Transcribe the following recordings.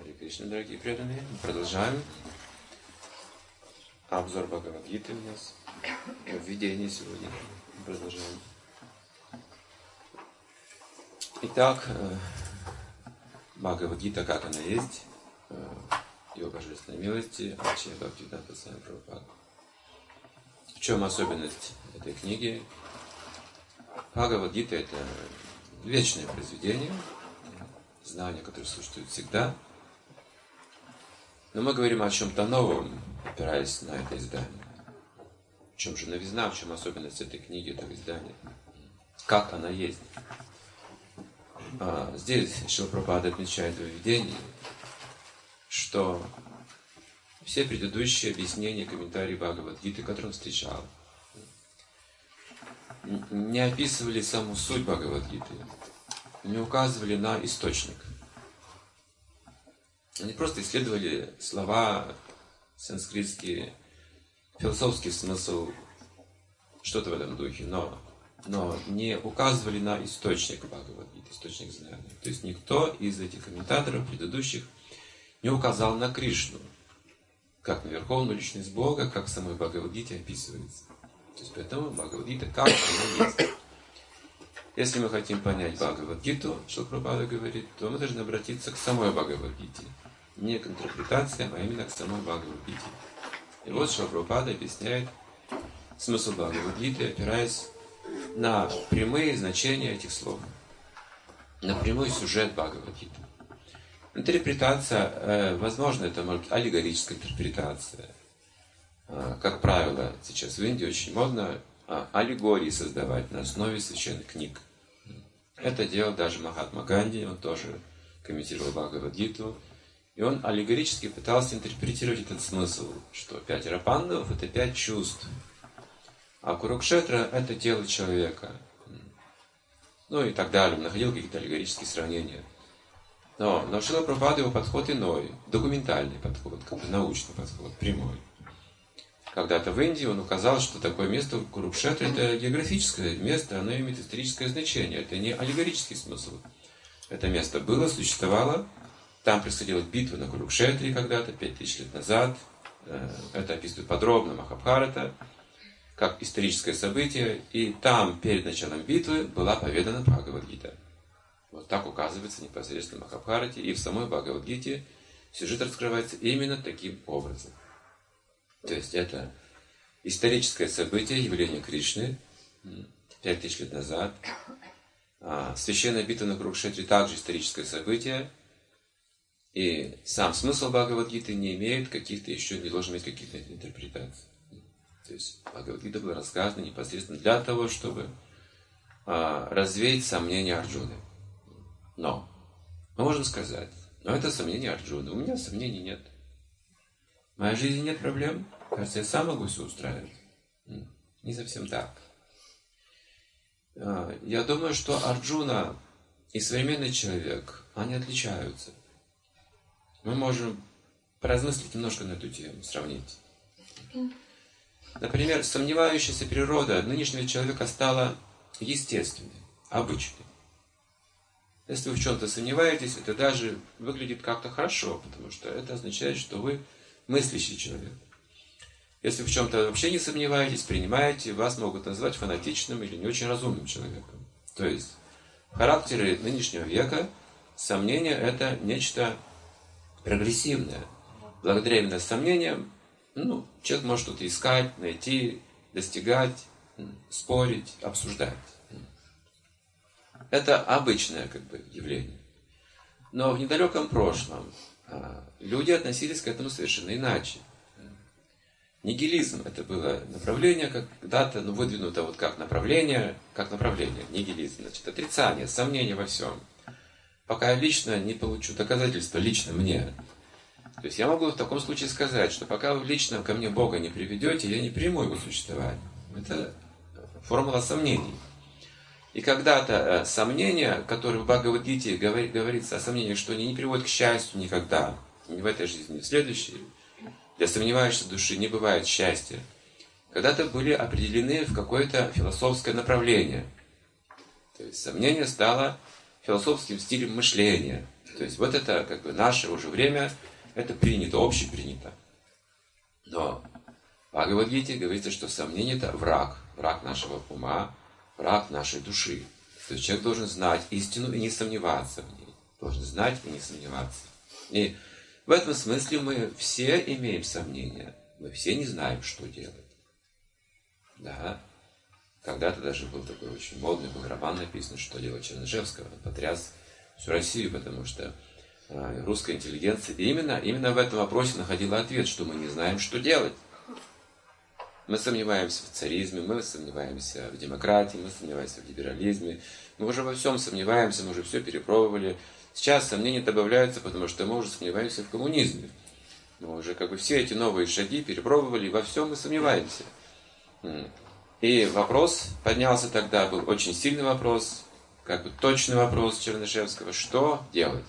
Харе Кришна, дорогие преданные. Мы продолжаем. Обзор Бхагавад-гиты у нас. Введение сегодня. Продолжаем. Итак, Бхагавад-гита, как она есть, Ее Божественной милости, Ачарья Бхактивинода Свами Прабхупады. В чем особенность этой книги? Бхагавад-гита — это вечное произведение, знание, которое существует всегда. Но мы говорим о чем-то новом, опираясь на это издание. В чем же новизна, в чем особенность этой книги, этого издания? Как она есть? Здесь Шрила Прабхупада отмечает в введении, что все предыдущие объяснения, комментарии Бхагавад-гиты, которые он встречал, не описывали саму суть Бхагавад-гиты, не указывали на источник. Они просто исследовали слова, санскритские, философский смысл, что-то в этом духе, но не указывали на источник Бхагавад-гиты, источник знания. То есть никто из этих комментаторов предыдущих не указал на Кришну, как на Верховную Личность Бога, как в самой Бхагавад-гите описывается. То есть поэтому Бхагавад-гита как она есть. Если мы хотим понять Бхагавад-гиту, Шрила Прабхупада говорит, то мы должны обратиться к самой Бхагавад-гите. Не к интерпретациям, а именно к самой Бхагавад-гите. И вот Шрила Прабхупада объясняет смысл Бхагавад-гиты, опираясь на прямые значения этих слов, на прямой сюжет Бхагавад-гиты. Интерпретация, возможно, это может быть аллегорическая интерпретация. Как правило, сейчас в Индии очень модно аллегории создавать на основе священных книг. Это делал даже Махатма Ганди, он тоже комментировал Бхагавад-гиту. И он аллегорически пытался интерпретировать этот смысл, что 5 пандавов — это 5 чувств, а Курукшетра — это тело человека. Ну и так далее. Он находил какие-то аллегорические сравнения. Но Шрила Прабхупада, его подход иной, документальный подход, как бы научный подход, прямой. Когда-то в Индии он указал, что такое место Курукшетра — это географическое место, оно имеет историческое значение, это не аллегорический смысл. Это место было, существовало, там происходила битва на Курукшетре когда-то, 5000 лет назад. Это описывает подробно Махабхарата, как историческое событие, и там перед началом битвы была поведана Бхагавад-гита. Вот так указывается непосредственно в Махабхарате, и в самой Бхагавад-гите сюжет раскрывается именно таким образом. То есть это историческое событие, явление Кришны 5000 лет назад. Священная битва на Курукшетре также историческое событие. И сам смысл Бхагавад-гиты не имеет каких-то еще, не должен иметь каких-то интерпретаций. То есть Бхагавад-гита была рассказана непосредственно для того, чтобы развеять сомнения Арджуны. Но мы можем сказать, но это сомнения Арджуны. У меня сомнений нет. В моей жизни нет проблем. Кажется, я сам могу все устраивать. Не совсем так. Я думаю, что Арджуна и современный человек, они отличаются. Мы можем поразмыслить немножко на эту тему, сравнить. Например, сомневающаяся природа нынешнего человека стала естественной, обычной. Если вы в чем-то сомневаетесь, это даже выглядит как-то хорошо, потому что это означает, что вы мыслящий человек. Если в чем-то вообще не сомневаетесь, принимаете, вас могут назвать фанатичным или не очень разумным человеком. То есть в характере нынешнего века сомнение — это нечто прогрессивное. Благодаря именно сомнениям человек может что-то искать, найти, достигать, спорить, обсуждать. Это обычное явление. Но в недалеком прошлом люди относились к этому совершенно иначе. Нигилизм — это было направление, когда-то выдвинуто как направление. Нигилизм, значит, отрицание, сомнение во всем. Пока я лично не получу доказательства лично мне. То есть я могу в таком случае сказать, что пока вы лично ко мне Бога не приведете, я не приму его существование. Это формула сомнений. И когда-то сомнения, которые в Бхагавад-гите говорится о сомнениях, что они не приводят к счастью никогда, ни в этой жизни, ни в следующей, для сомневающейся души не бывает счастья, когда-то были определены в какое-то философское направление. То есть сомнение стало философским стилем мышления. То есть вот это как бы наше уже время, это принято, общепринято. Но в Бхагавад-гите говорится, что сомнение это враг нашего ума, враг нашей души. То есть человек должен знать истину и не сомневаться в ней. Должен знать и не сомневаться. И в этом смысле мы все имеем сомнения. Мы все не знаем, что делать. Да. Когда-то даже был такой очень модный был роман написан, что делать Чернышевского. Он потряс всю Россию, потому что русская интеллигенция именно в этом вопросе находила ответ, что мы не знаем, что делать. Мы сомневаемся в царизме, мы сомневаемся в демократии, мы сомневаемся в либерализме. Мы уже во всем сомневаемся, мы уже все перепробовали. Сейчас сомнения добавляются, потому что мы уже сомневаемся в коммунизме. Мы уже как бы все эти новые шаги перепробовали, и во всем мы сомневаемся. И вопрос поднялся тогда, был очень сильный вопрос, как бы точный вопрос Чернышевского, что делать?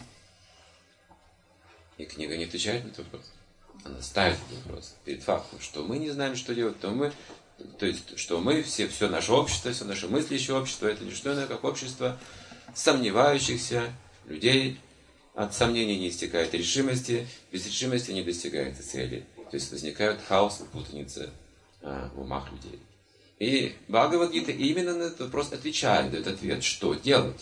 И книга не отвечает на этот вопрос. Она ставит этот вопрос перед фактом, что мы не знаем, что делать, то есть, что мы, все наше общество, все наше мыслящее общество, это не что иное, как общество сомневающихся людей. От сомнений не истекает решимости, без решимости не достигается цели. То есть возникает хаос и путаница в умах людей. И Бхагавад-гита именно на этот вопрос отвечает, дает ответ, что делать.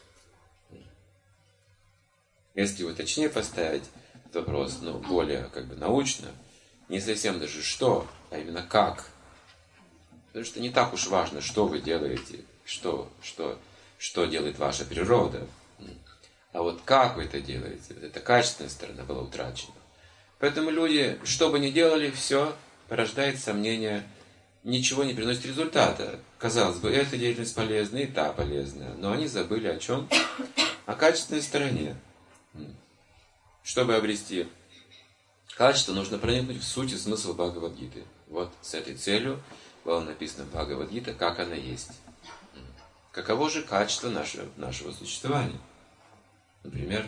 Если его точнее поставить, этот вопрос, более как бы научно, не совсем даже что, а именно как. Потому что не так уж важно, что вы делаете, что делает ваша природа. А вот как вы это делаете, вот эта качественная сторона была утрачена. Поэтому люди, что бы ни делали, все порождает сомнения, ничего не приносит результата. Казалось бы, эта деятельность полезна, и та полезная. Но они забыли о чем? О качественной стороне. Чтобы обрести качество, нужно проникнуть в суть и смысл Бхагавад-гиты. Вот с этой целью было написано Бхагавад-гита, как она есть. Каково же качество нашего существования? Например,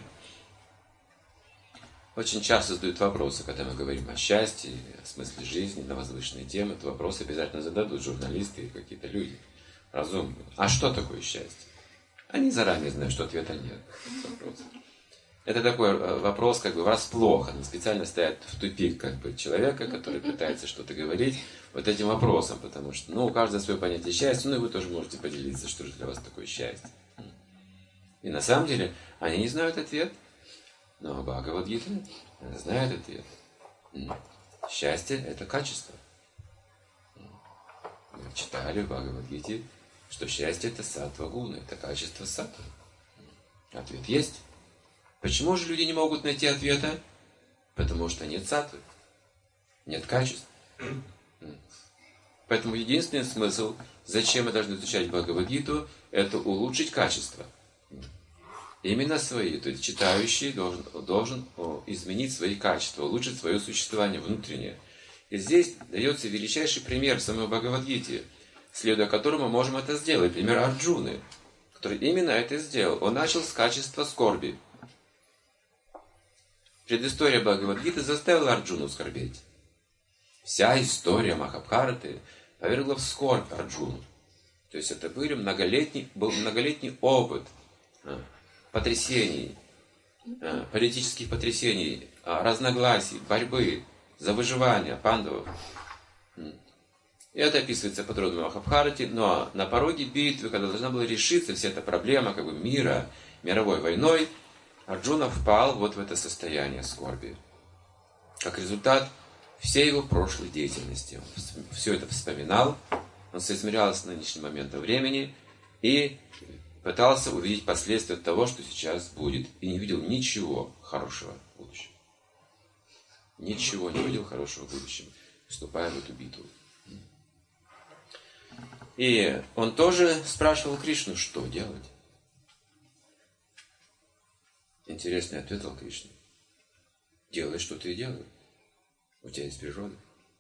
очень часто задают вопросы, когда мы говорим о счастье, о смысле жизни, на возвышенные темы. Этот вопрос обязательно зададут журналисты и какие-то люди разумные. А что такое счастье? Они заранее знают, что ответа нет. Это такой вопрос как бы врасплох. Они специально ставят в тупик как бы человека, который пытается что-то говорить вот этим вопросом, потому что у каждого свое понятие счастья, и вы тоже можете поделиться, что же для вас такое счастье. И на самом деле они не знают ответ, но Бхагавад-гита знает ответ. Счастье – это качество. Мы читали в Бхагавад-гите, что счастье – это саттва-гуна, это качество саттвы. Ответ есть. Почему же люди не могут найти ответа? Потому что нет саттвы, нет качества. Поэтому единственный смысл, зачем мы должны изучать Бхагавад-гиту, это улучшить качество. Именно свои, то есть читающий должен изменить свои качества, улучшить свое существование внутреннее. И здесь дается величайший пример в самой Бхагавад-гите, следуя которому мы можем это сделать. Пример Арджуны, который именно это сделал. Он начал с качества скорби. Предыстория Бхагавад-гиты заставила Арджуну скорбеть. Вся история Махабхараты повергла в скорбь Арджуну. То есть это был многолетний опыт потрясений, политических потрясений, разногласий, борьбы за выживание пандавов. И это описывается подробно в Махабхарате, но на пороге битвы, когда должна была решиться вся эта проблема как бы мира, мировой войной, Арджуна впал вот в это состояние скорби. Как результат всей его прошлой деятельности. Он все это вспоминал, он соизмерялся с нынешним моментом времени и пытался увидеть последствия того, что сейчас будет. И не видел ничего хорошего в будущем. Ничего не видел хорошего в будущем, вступая в эту битву. И он тоже спрашивал Кришну, что делать. Интересный ответ дал Кришна. Делай, что ты и делай. У тебя есть природа.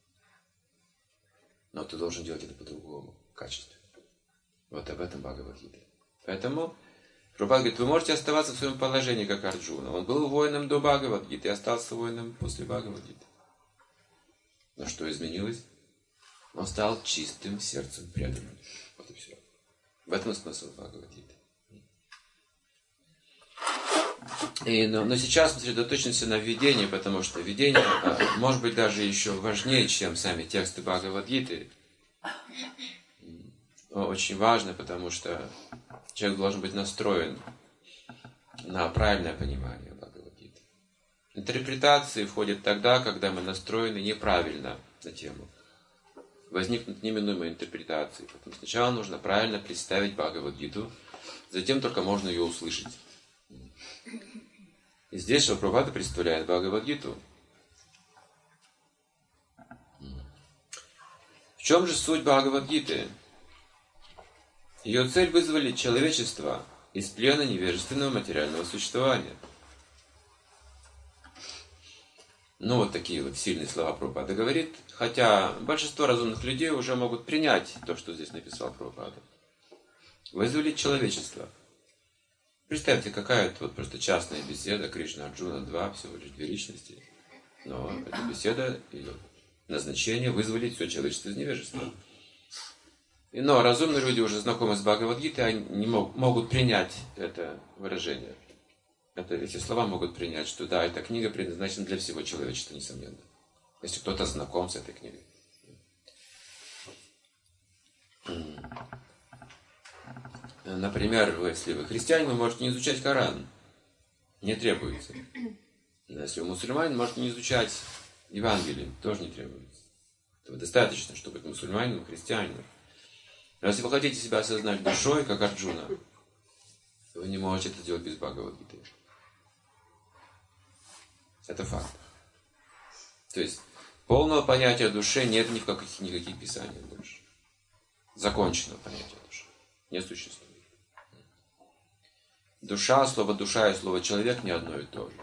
Но ты должен делать это по-другому, качественно. Вот об этом Бхагавад-гита. Поэтому Прабхупада говорит, вы можете оставаться в своем положении, как Арджуна. Он был воином до Бхагавад-гиты и остался воином после Бхагавад-гиты. Но что изменилось? Он стал чистым сердцем преданным. Вот и все. В этом смысл Бхагавад-гиты. Но сейчас мы сосредоточимся на введении, потому что введение может быть даже еще важнее, чем сами тексты Бхагавад-гиты. Очень важно, потому что человек должен быть настроен на правильное понимание Бхагавад-гиты. Интерпретации входят тогда, когда мы настроены неправильно на тему. Возникнут неминуемые интерпретации. Поэтому сначала нужно правильно представить Бхагавад-гиту, затем только можно ее услышать. И здесь Шрила Прабхупада представляет Бхагавад-гиту. В чем же суть Бхагавад-гиты? Ее цель — вызволить человечество из плена невежественного материального существования. Вот такие вот сильные слова Прабхупада говорит, хотя большинство разумных людей уже могут принять то, что здесь написал Прабхупада. Вызволить человечество. Представьте, какая-то вот просто частная беседа, Кришна, Арджуна, всего лишь две личности. Но эта беседа, ее назначение — вызволить все человечество из невежества. Но разумные люди, уже знакомы с Бхагавад-гитой, они могут принять это выражение. Эти слова могут принять, что да, эта книга предназначена для всего человечества, несомненно. Если кто-то знаком с этой книгой. Например, если вы христианин, вы можете не изучать Коран. Не требуется. Если вы мусульманин, можете не изучать Евангелие. Тоже не требуется. Этого достаточно, чтобы быть мусульманином и христианином. Но если вы хотите себя осознать душой, как Арджуна, вы не можете это делать без Бхагавад-гиты. Это факт. То есть, полного понятия души нет ни в никаких писаниях больше. Законченного понятия души не существует. Душа, слово душа и слово человек не одно и то же.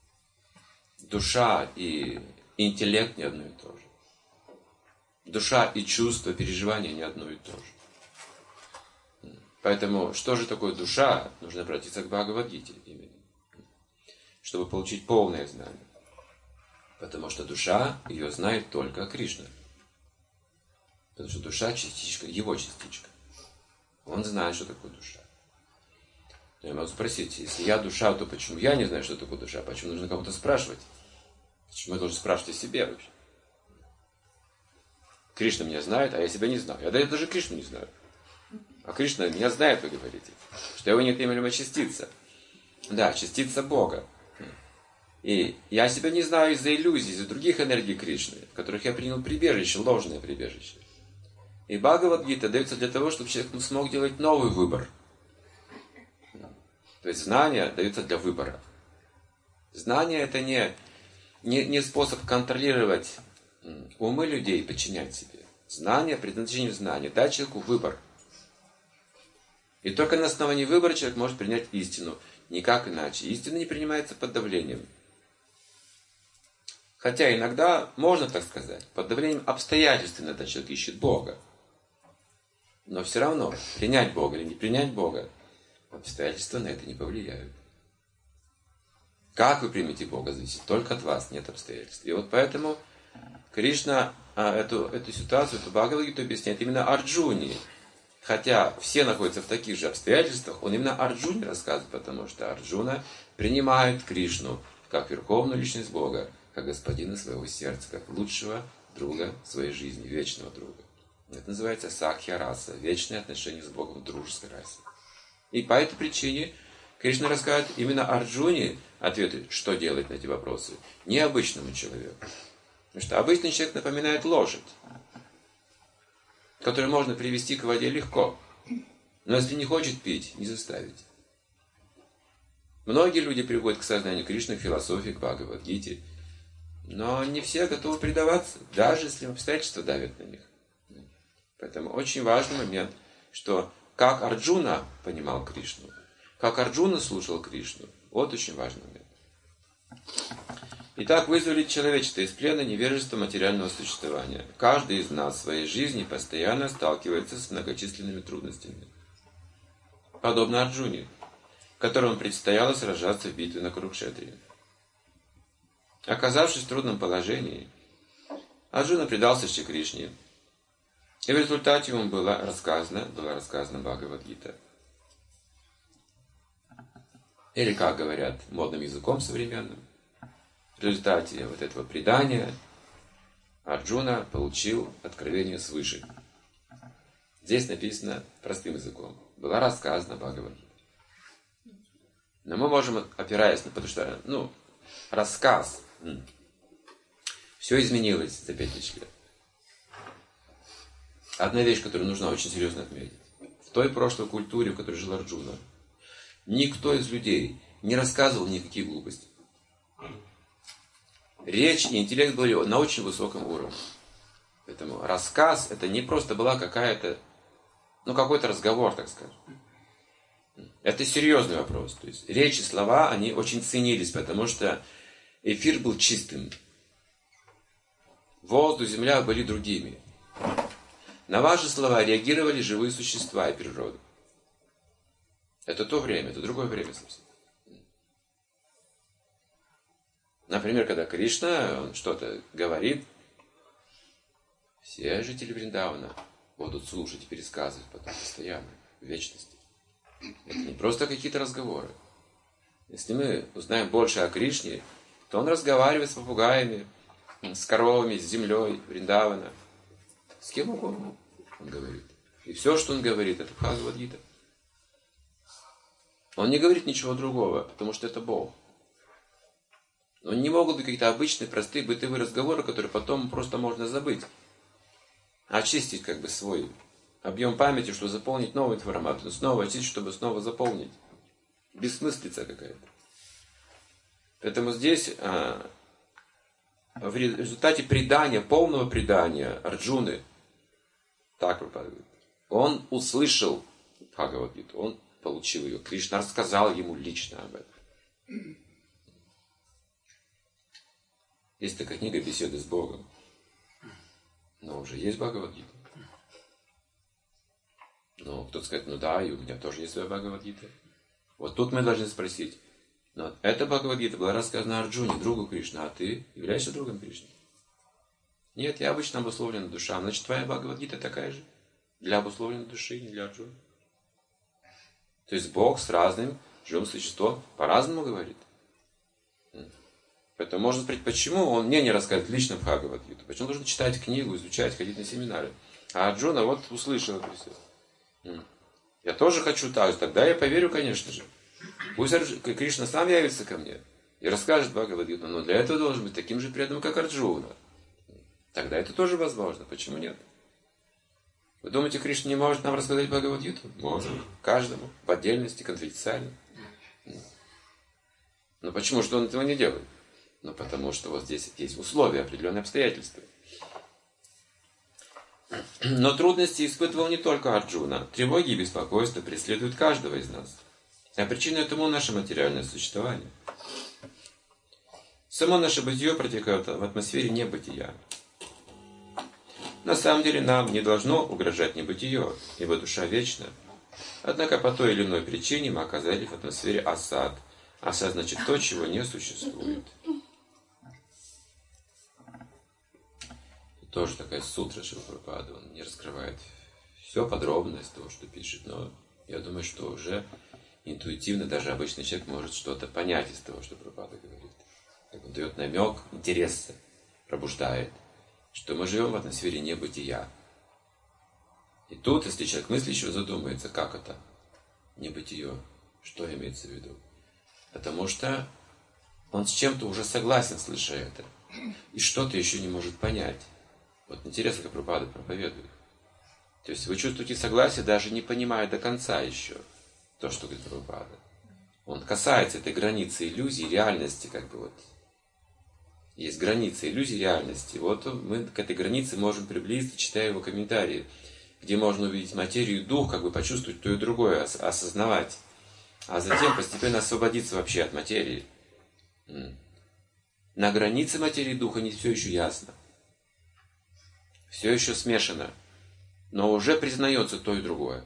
Душа и интеллект не одно и то же. Душа и чувство, переживания не одно и то же. Поэтому, что же такое душа? Нужно обратиться к Бхагавад-гите именно. Чтобы получить полное знание. Потому что душа, ее знает только Кришна. Потому что душа частичка, его частичка. Он знает, что такое душа. Я могу спросить, если я душа, то почему я не знаю, что такое душа? Почему нужно кого-то спрашивать? Почему я должен спрашивать о себе вообще? Кришна меня знает, а я себя не знаю. Я даже Кришну не знаю. А Кришна меня знает, вы говорите. Что его неотъемлемая частица. Да, частица Бога. И я себя не знаю из-за иллюзий, из-за других энергий Кришны, в которых я принял прибежище, ложное прибежище. И Бхагавад-гита дается для того, чтобы человек смог делать новый выбор. То есть знание дается для выбора. Знание — это не способ контролировать умы людей и подчинять себе. Знание, предназначение знания, дать человеку выбор. И только на основании выбора человек может принять истину. Никак иначе. Истина не принимается под давлением. Хотя иногда, можно так сказать, под давлением обстоятельств иногда человек ищет Бога. Но все равно, принять Бога или не принять Бога, обстоятельства на это не повлияют. Как вы примете Бога, зависит только от вас, нет обстоятельств. И вот поэтому Кришна эту ситуацию, эту Бхагавад-гиту объясняет именно Арджуне. Хотя все находятся в таких же обстоятельствах, он именно Арджуне рассказывает, потому что Арджуна принимает Кришну как верховную личность Бога, как господина своего сердца, как лучшего друга своей жизни, вечного друга. Это называется сакхья-раса, вечные отношения с Богом, дружеской расы. И по этой причине Кришна рассказывает именно Арджуне ответы, что делать на эти вопросы, не обычному человеку. Потому что обычный человек напоминает лошадь, которую можно привести к воде легко. Но если не хочет пить, не заставить. Многие люди приходят к сознанию Кришны, к философии, к Бхагавад-гите, но не все готовы предаваться, даже если обстоятельства давят на них. Поэтому очень важный момент, что как Арджуна понимал Кришну, как Арджуна слушал Кришну, вот очень важный момент. Итак, вызволить человечество из плена невежества материального существования. Каждый из нас в своей жизни постоянно сталкивается с многочисленными трудностями. Подобно Арджуне, которому предстояло сражаться в битве на Курукшетре. Оказавшись в трудном положении, Арджуна предался Шри Кришне, и в результате ему была рассказана Бхагавад-гита. Или, как говорят модным языком современным, в результате вот этого предания Арджуна получил откровение свыше. Здесь написано простым языком. Была рассказана Бхагавад-гита. Но мы можем, опираясь на... Потому что, рассказ. Все изменилось за 5000 лет. Одна вещь, которую нужно очень серьезно отметить. В той прошлой культуре, в которой жил Арджуна, никто из людей не рассказывал никаких глупостей. Речь и интеллект были на очень высоком уровне. Поэтому рассказ это не просто была какая-то, какой-то разговор, так скажем. Это серьезный вопрос. То есть речь и слова, они очень ценились, потому что эфир был чистым. Воздух, земля были другими. На ваши слова реагировали живые существа и природа. Это то время, это другое время совсем. Например, когда Кришна, он что-то говорит, все жители Вриндавана будут слушать и пересказывать потом постоянно, в вечности. Это не просто какие-то разговоры. Если мы узнаем больше о Кришне, то он разговаривает с попугаями, с коровами, с землей Вриндавана. С кем угодно он говорит. И все, что он говорит, это Бхагавад-гита. Он не говорит ничего другого, потому что это Бог. Но не могут быть какие-то обычные, простые, бытовые разговоры, которые потом просто можно забыть. Очистить свой объем памяти, чтобы заполнить новую информацию. Снова очистить, чтобы снова заполнить. Бессмыслица какая-то. Поэтому здесь в результате предания, полного предания Арджуны, так проповедует, он услышал Бхагавад-гиту, он получил ее. Кришна рассказал ему лично об этом. Есть такая книга «Беседы с Богом». Но уже есть Бхагавад-гита. Но кто-то скажет, да, и у меня тоже есть своя Бхагавад-гита. Вот тут мы должны спросить, но эта Бхагавад-гита была рассказана Арджуне, другу Кришны, а ты являешься другом Кришны? Нет, я обычно обусловлена душа. Значит, твоя Бхагавад-гита такая же? Для обусловленной души, не для Арджуны. То есть Бог с разным живым существом по-разному говорит. Поэтому можно спросить, почему он мне не рассказывает лично Бхагавад-гиту? Почему он должен читать книгу, изучать, ходить на семинары? А Арджуна вот услышал это все. Я тоже хочу так же. Тогда я поверю, конечно же. Пусть Кришна сам явится ко мне и расскажет Бхагавад-гиту, но для этого должен быть таким же преданным, как Арджуна. Тогда это тоже возможно. Почему нет? Вы думаете, Кришна не может нам рассказать Бхагавад-гиту? Может. Каждому. В отдельности, конфиденциально. Но почему? Что он этого не делает? Потому что вот здесь есть условия, определенные обстоятельства. Но трудности испытывал не только Арджуна. Тревоги и беспокойства преследуют каждого из нас. А причиной этому наше материальное существование. Само наше бытие протекает в атмосфере небытия. На самом деле нам не должно угрожать небытие, ибо душа вечна. Однако по той или иной причине мы оказались в атмосфере асад. Асад значит то, чего не существует. Тоже такая сутра Шрила Прабхупады, он не раскрывает все подробно из того, что пишет, но я думаю, что уже интуитивно даже обычный человек может что-то понять из того, что Прабхупада говорит. Он дает намек, интерес пробуждает, что мы живем в атмосфере небытия. И тут, если человек мыслящий, задумается, как это небытие, что имеется в виду. Потому что он с чем-то уже согласен, слыша это, и что-то еще не может понять. Вот интересно, как Прабхупада проповедует. То есть вы чувствуете согласие, даже не понимая до конца еще то, что говорит Прабхупада. Он касается этой границы иллюзии, реальности, Есть граница иллюзии реальности. Вот мы к этой границе можем приблизиться, читая его комментарии, где можно увидеть материю и дух, почувствовать то и другое, осознавать. А затем постепенно освободиться вообще от материи. На границе материи и духа не все еще ясно. Все еще смешано. Но уже признается то и другое.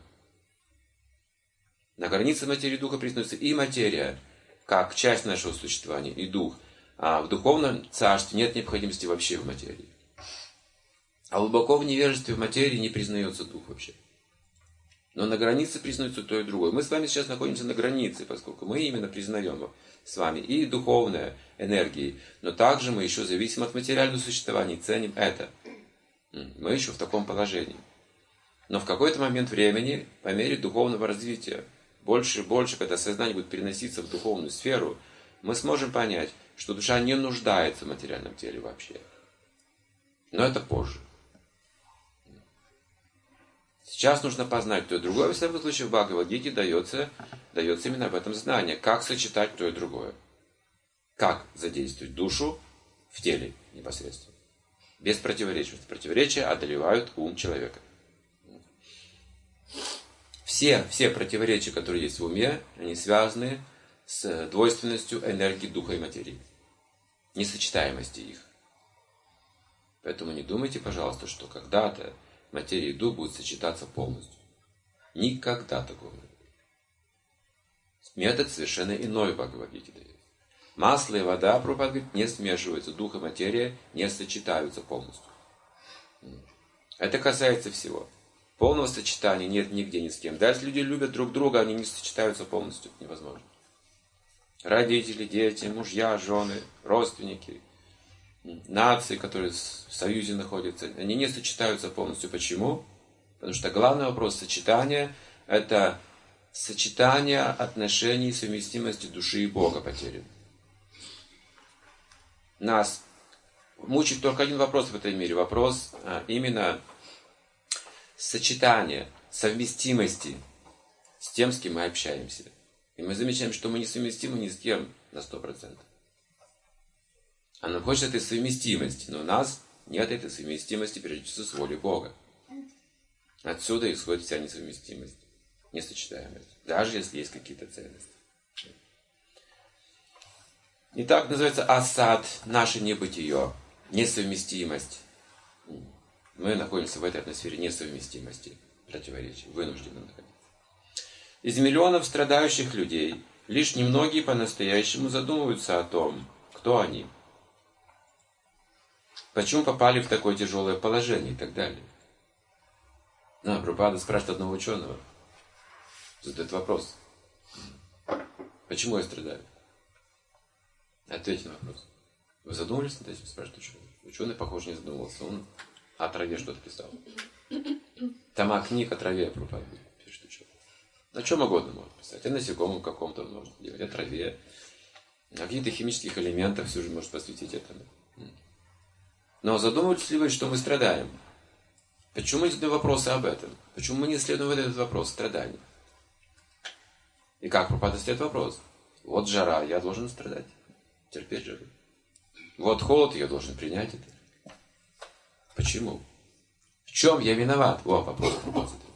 На границе материи и духа признается и материя, как часть нашего существования, и дух. А в духовном царстве нет необходимости вообще в материи. А глубоко в невежестве в материи не признается дух вообще. Но на границе признается то и другое. Мы с вами сейчас находимся на границе, поскольку мы именно признаем с вами и духовные энергии, но также мы еще зависим от материального существования и ценим это. Мы еще в таком положении. Но в какой-то момент времени, по мере духовного развития, больше и больше, когда сознание будет переноситься в духовную сферу, мы сможем понять, что душа не нуждается в материальном теле вообще. Но это позже. Сейчас нужно познать то и другое. В всяком случае, в Бхагавад-гите дается именно об этом знание. Как сочетать то и другое. Как задействовать душу в теле непосредственно. Без противоречий. Противоречия одолевают ум человека. Все противоречия, которые есть в уме, они связаны с двойственностью энергии духа и материи. Несочетаемости их. Поэтому не думайте, пожалуйста, что когда-то материя и дух будут сочетаться полностью. Никогда такого не будет. Метод совершенно иной в Бхагавад-гите дает. Масло и вода, Прабхупада говорит, не смешиваются. Дух и материя не сочетаются полностью. Это касается всего. Полного сочетания нет нигде ни с кем. Даже если люди любят друг друга, они не сочетаются полностью. Это невозможно. Родители, дети, мужья, жены, родственники, нации, которые в союзе находятся, они не сочетаются полностью. Почему? Потому что главный вопрос сочетания – это сочетание отношений совместимости души и Бога потерян. Нас мучает только один вопрос в этом мире. Вопрос именно сочетания, совместимости с тем, с кем мы общаемся. И мы замечаем, что мы не совместимы ни с кем на 100%. А нам хочется этой совместимости, но у нас нет этой совместимости, прежде всего, с волей Бога. Отсюда исходит вся несовместимость, несочетаемость, даже если есть какие-то ценности. Итак, называется асад, наше небытие, несовместимость. Мы находимся в этой атмосфере несовместимости, противоречий, вынуждены находиться. Из миллионов страдающих людей лишь немногие по-настоящему задумываются о том, кто они, почему попали в такое тяжелое положение и так далее. Прабхупада спрашивает одного ученого, задает вопрос, почему я страдаю? Ответьте на вопрос. Вы задумывались над этим, спрашивает ученый? Ученый, похоже, не задумывался, он о траве что-то писал. Тома книг о траве Прабхупада пишет ученый. О чем угодно может писать. О насекомом каком-то он может делать, о траве, о каких-то химических элементах все же может посвятить этому. Но задумываетесь ли вы, что мы страдаем? Почему мы не задаем вопросы об этом? Почему мы не исследуем этот вопрос страданий? И как Прабхупада ставит вопрос? Вот жара, я должен страдать. Терпеть жару. Вот холод, я должен принять это. Почему? В чем я виноват? Вопрос Прабхупада задает.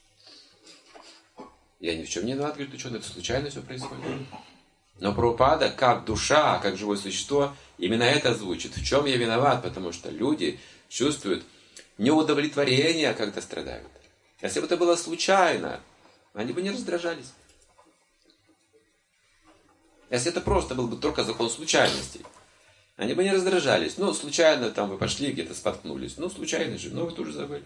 Я ни в чем не виноват, говорит ученый, это случайно все происходит. Но Прабхупада, как душа, как живое существо, именно это звучит. В чем я виноват? Потому что люди чувствуют неудовлетворение, когда страдают. Если бы это было случайно, они бы не раздражались. Если это просто был бы только закон случайностей, они бы не раздражались. Случайно там вы пошли, где-то споткнулись. Случайно же, вы тоже забыли.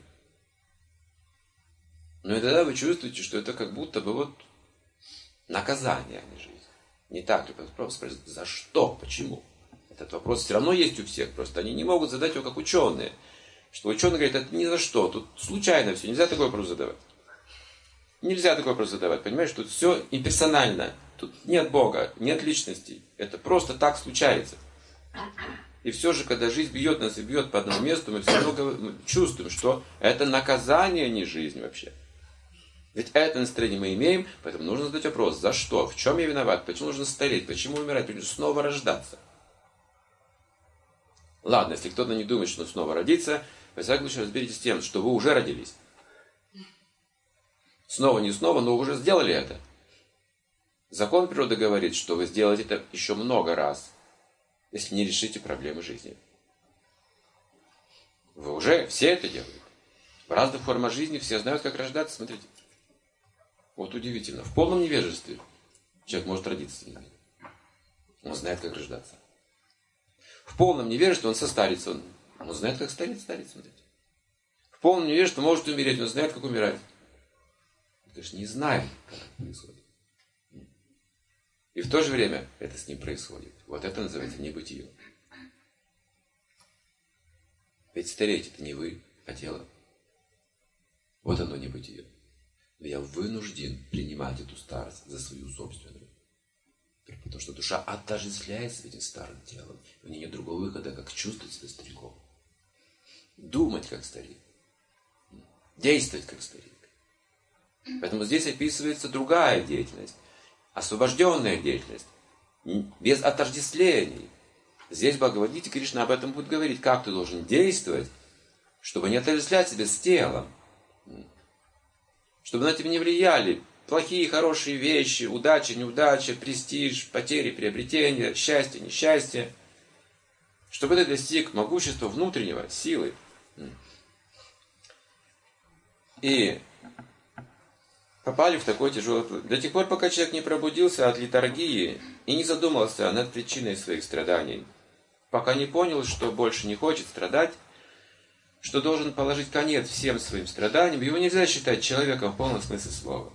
Но и тогда вы чувствуете, что это как будто бы наказание, а не жизнь. Не так ли? Вопрос за что? Почему? Этот вопрос все равно есть у всех, просто они не могут задать его как ученые. Что ученый говорит, это ни за что, тут случайно все, нельзя такой вопрос задавать. Нельзя такой вопрос задавать, понимаешь, тут все имперсонально. Тут нет Бога, нет личностей. Это просто так случается. И все же, когда жизнь бьет нас и бьет по одному месту, мы все равно чувствуем, что это наказание, а не жизнь вообще. Ведь это настроение мы имеем, поэтому нужно задать вопрос, за что, в чем я виноват, почему нужно стареть, почему умирать, почему снова рождаться. Ладно, если кто-то не думает, что снова родиться, во всяком случае разберитесь с тем, что вы уже родились. Снова не снова, но вы уже сделали это. Закон природы говорит, что вы сделаете это еще много раз, если не решите проблемы жизни. Вы уже все это делаете. В разных формах жизни все знают, как рождаться. Смотрите. Вот удивительно. В полном невежестве человек может родиться. Он знает, как рождаться. В полном невежестве он состарится. Он знает, как стареть. Смотрите. В полном невежестве может умереть. Он знает, как умирать. Потому что не знает, как это происходит. И в то же время это с ним происходит. Вот это называется небытие. Ведь стареть это не вы, а тело. Вот оно небытие. Но я вынужден принимать эту старость за свою собственную. Потому что душа отождествляется с этим старым телом. У нее нет другого выхода, как чувствовать себя стариком. Думать как старик. Действовать как старик. Поэтому здесь описывается другая деятельность. Освобожденная деятельность. Без отождествлений. Здесь в Бхагавад-гите Кришна об этом будет говорить. Как ты должен действовать, чтобы не отождествлять себя с телом. Чтобы на тебя не влияли плохие, хорошие вещи, удача, неудача, престиж, потери, приобретения, счастье, несчастье. Чтобы ты достиг могущества внутреннего, силы. И попали в такой тяжелый плод. До тех пор, пока человек не пробудился от литургии и не задумался над причиной своих страданий, пока не понял, что больше не хочет страдать, что должен положить конец всем своим страданиям, его нельзя считать человеком в полном смысле слова.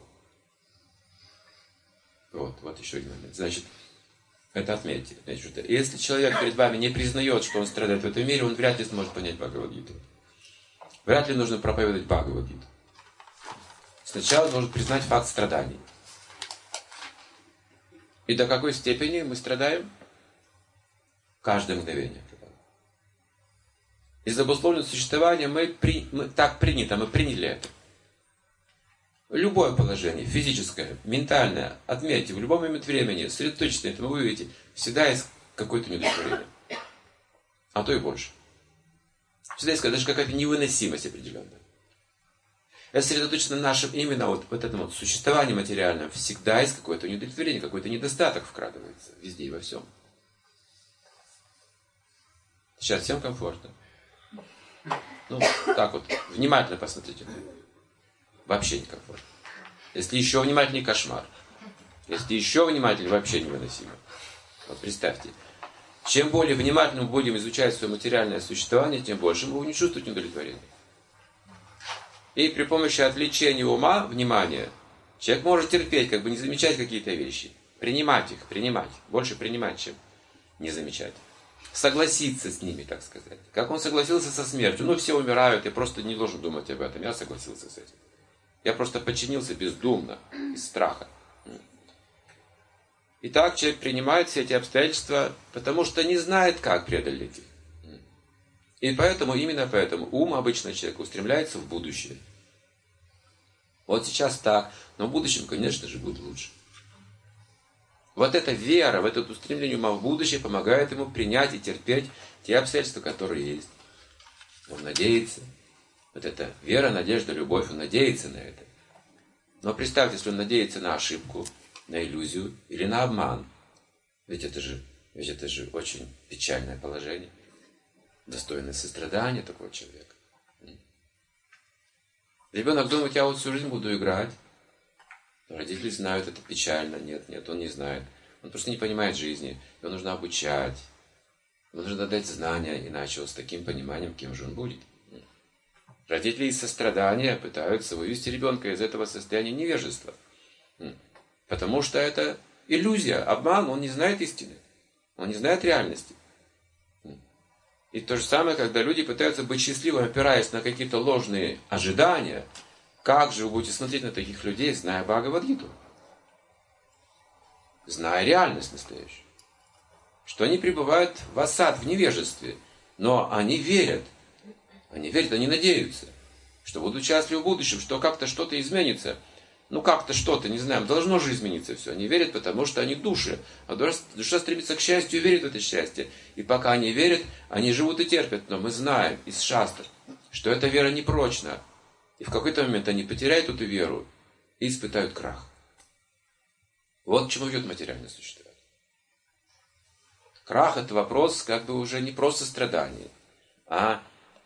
Вот еще один момент. Значит, это отметьте. Значит, если человек перед вами не признает, что он страдает в этом мире, он вряд ли сможет понять Бхагавад-гиту. Вряд ли нужно проповедовать Бхагавад-гиту. Сначала должен признать факт страданий. И до какой степени мы страдаем? Каждое мгновение. Из обусловленного существования мы так принято, мы приняли это. Любое положение, физическое, ментальное, отметьте, в любой момент времени, сосредоточьтесь на этом, вы увидите, всегда есть какое-то неудовлетворение. А то и больше. Всегда есть даже какая-то невыносимость определенная. Если сосредоточиться на нашем именно вот этом вот существовании материальном, всегда есть какое-то неудовлетворение, какой-то недостаток вкрадывается везде и во всем. Сейчас всем комфортно. Ну, так вот, внимательно посмотрите. Вообще некомфортно. Если еще внимательнее, кошмар. Если еще внимательнее, вообще невыносимо. Вот представьте. Чем более внимательно мы будем изучать свое материальное существование, тем больше мы будем чувствовать удовлетворение. И при помощи отвлечения ума, внимания, человек может терпеть, как бы не замечать какие-то вещи. Принимать их, принимать. Больше принимать, чем не замечать. Согласиться с ними, так сказать. Как он согласился со смертью. Ну, все умирают, я просто не должен думать об этом. Я согласился с этим. Я просто подчинился бездумно, из страха. Итак, человек принимает все эти обстоятельства, потому что не знает, как преодолеть их. И поэтому, именно поэтому, ум обычно человека устремляется в будущее. Вот сейчас так, но в будущем, конечно же, будет лучше. Вот эта вера, вот это устремление ума в будущее помогает ему принять и терпеть те обстоятельства, которые есть. Он надеется. Вот эта вера, надежда, любовь, он надеется на это. Но представьте, если он надеется на ошибку, на иллюзию или на обман. Ведь это же очень печальное положение. Достойное сострадания такого человека. Ребенок думает, я вот всю жизнь буду играть. Родители знают, это печально. Нет, он не знает. Он просто не понимает жизни. Его нужно обучать. Ему нужно дать знания, иначе вот с таким пониманием, кем же он будет. Родители из сострадания пытаются вывести ребенка из этого состояния невежества. Потому что это иллюзия, обман, он не знает истины. Он не знает реальности. И то же самое, когда люди пытаются быть счастливыми, опираясь на какие-то ложные ожидания. Как же вы будете смотреть на таких людей, зная Бхагавад-гиту? Зная реальность настоящую. Что они пребывают в осад, в невежестве. Но они верят. Они верят, они надеются. Что будут счастливы в будущем, что как-то что-то изменится. Ну как-то что-то, не знаю, должно же измениться все. Они верят, потому что они души. А душа стремится к счастью и верит в это счастье. И пока они верят, они живут и терпят. Но мы знаем из шастр, что эта вера непрочна. И в какой-то момент они потеряют эту веру и испытают крах. Вот к чему ведет материальное существование. Крах – это вопрос как бы уже не просто страдания, а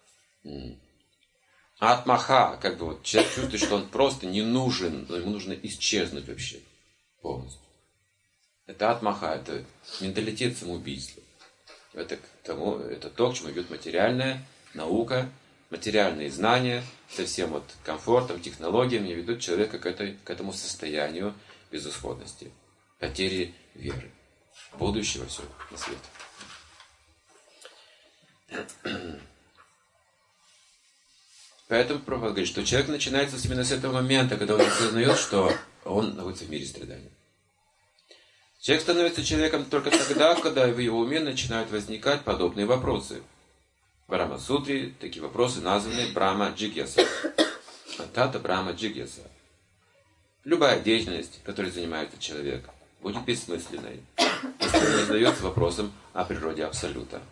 атмаха, как бы вот человек чувствует, что он просто не нужен, но ему нужно исчезнуть вообще полностью. Это атмаха, это менталитет самоубийства. Это то, к чему ведет материальная наука, материальные знания со всем вот комфортом, технологиями ведут человека к этому состоянию безысходности, потери веры, будущего всего на свете. Поэтому Прабхупада говорит, что человек начинается именно с этого момента, когда он осознает, что он находится в мире страданий. Человек становится человеком только тогда, когда в его уме начинают возникать подобные вопросы. В Брахма-сутре такие вопросы названы Брахма-джигьяса. Тата Брахма-джигьяса. Любая деятельность, которой занимается человек, будет бессмысленной, если не задается вопросом о природе Абсолюта.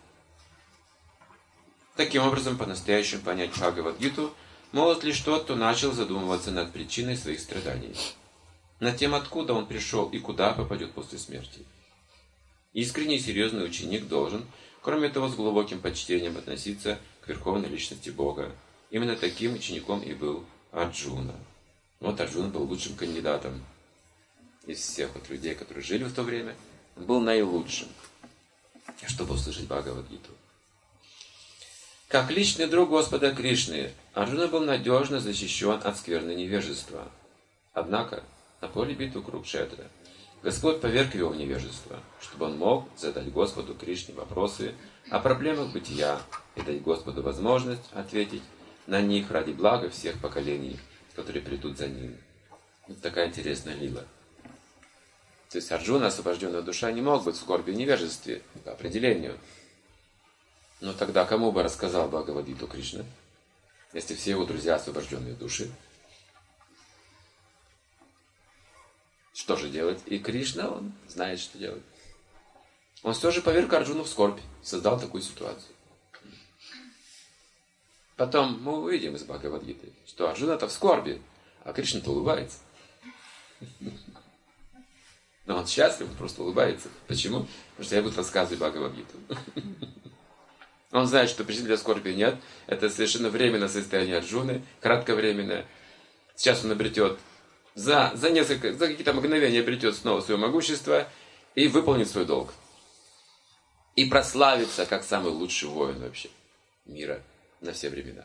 Таким образом, по-настоящему понять Бхагавад-гиту может лишь тот, кто начал задумываться над причиной своих страданий, над тем, откуда он пришел и куда попадет после смерти. Искренний и серьезный ученик должен, кроме того, с глубоким почтением относиться к Верховной Личности Бога. Именно таким учеником и был Арджуна. Вот Арджуна был лучшим кандидатом из всех вот людей, которые жили в то время. Он был наилучшим, чтобы услышать Бхагавад-гиту. Как личный друг Господа Кришны, Арджуна был надежно защищен от скверны невежества. Однако, на поле битвы Курукшетра Господь поверг его в невежество, чтобы он мог задать Господу Кришне вопросы о проблемах бытия и дать Господу возможность ответить на них ради блага всех поколений, которые придут за ним. Вот такая интересная лила. То есть Арджуна, освобожденная душа, не мог быть в скорби и невежестве по определению. Но тогда кому бы рассказал Бхагавад-гиту Кришна, если все его друзья освобожденные души? Что же делать? И Кришна, он знает, что делать. Он все же поверг Арджуну в скорбь, создал такую ситуацию. Потом мы увидим из Бхагавад-гиты, что Арджуна-то в скорби, а Кришна-то улыбается. Но он счастлив, он просто улыбается. Почему? Потому что я буду рассказывать Бхагавад-гиту. Он знает, что причин для скорби нет. Это совершенно временное состояние Арджуны, кратковременное. Сейчас он обретет, за какие-то мгновения обретет снова свое могущество и выполнит свой долг. И прославится как самый лучший воин вообще мира на все времена.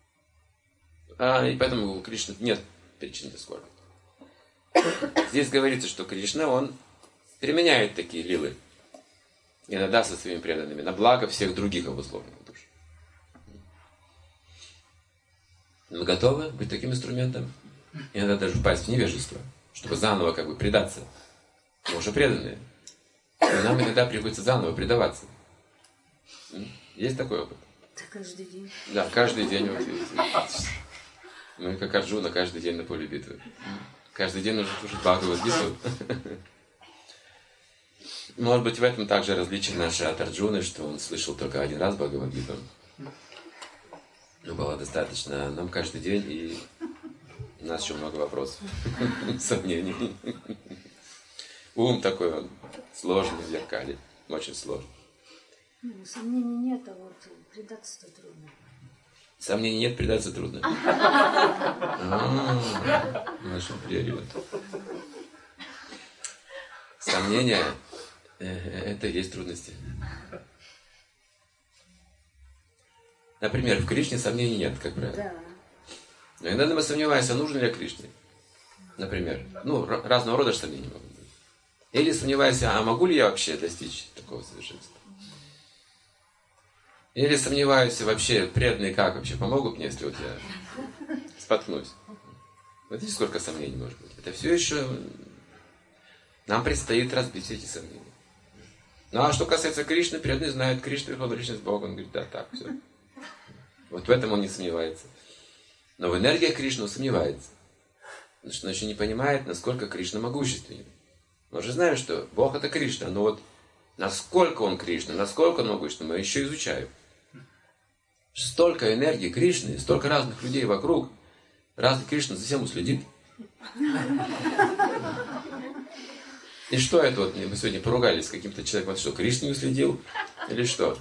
И поэтому у Кришны нет причин для скорби. Здесь говорится, что Кришна, он применяет такие лилы. Иногда со своими преданными, на благо всех других обусловленных душ. Мы готовы быть таким инструментом? Иногда даже впасть в невежество, чтобы заново как бы предаться. Мы уже преданные. Но нам иногда приходится заново предаваться. Есть такой опыт? Да, каждый день. Да, каждый день. Вот, мы как Арджуна каждый день на поле битвы. Каждый день нужно слушать Бхагавад-гиту. Может быть, в этом также различие наше от Арджуны, что он слышал только один раз Бхагавад-гиту. Но было достаточно нам каждый день, и у нас еще много вопросов, сомнений. Ум такой он сложный в зеркале, очень сложный. Сомнений нет, а вот предаться-то трудно. Сомнений нет, предаться трудно. Наш приоритет. Сомнения — это и есть трудности. Например, в Кришне сомнений нет, как правило. Да. Но иногда мы сомневаемся, нужен ли Кришне. Например, разного рода сомнения могут быть. Или сомневаемся, а могу ли я вообще достичь такого совершенства? Или сомневаюсь, вообще преданные как вообще помогут мне, если вот я споткнусь. Вот видите, сколько сомнений может быть. Это все еще нам предстоит разбить эти сомнения. Ну а что касается Кришны, преданные знают, Кришна Верховная Личность Бога. Он говорит, да, так, все. Вот в этом он не сомневается. Но в энергии Кришны он сомневается. Потому что он еще не понимает, насколько Кришна могущественен. Мы же знаем, что Бог это Кришна, но вот насколько он Кришна, насколько он могущественен, мы еще изучаем. Столько энергии Кришны, столько разных людей вокруг. Разве Кришна за всем уследит? И что это вот? Мы сегодня поругались с каким-то человеком, что Кришна не уследил? Или что?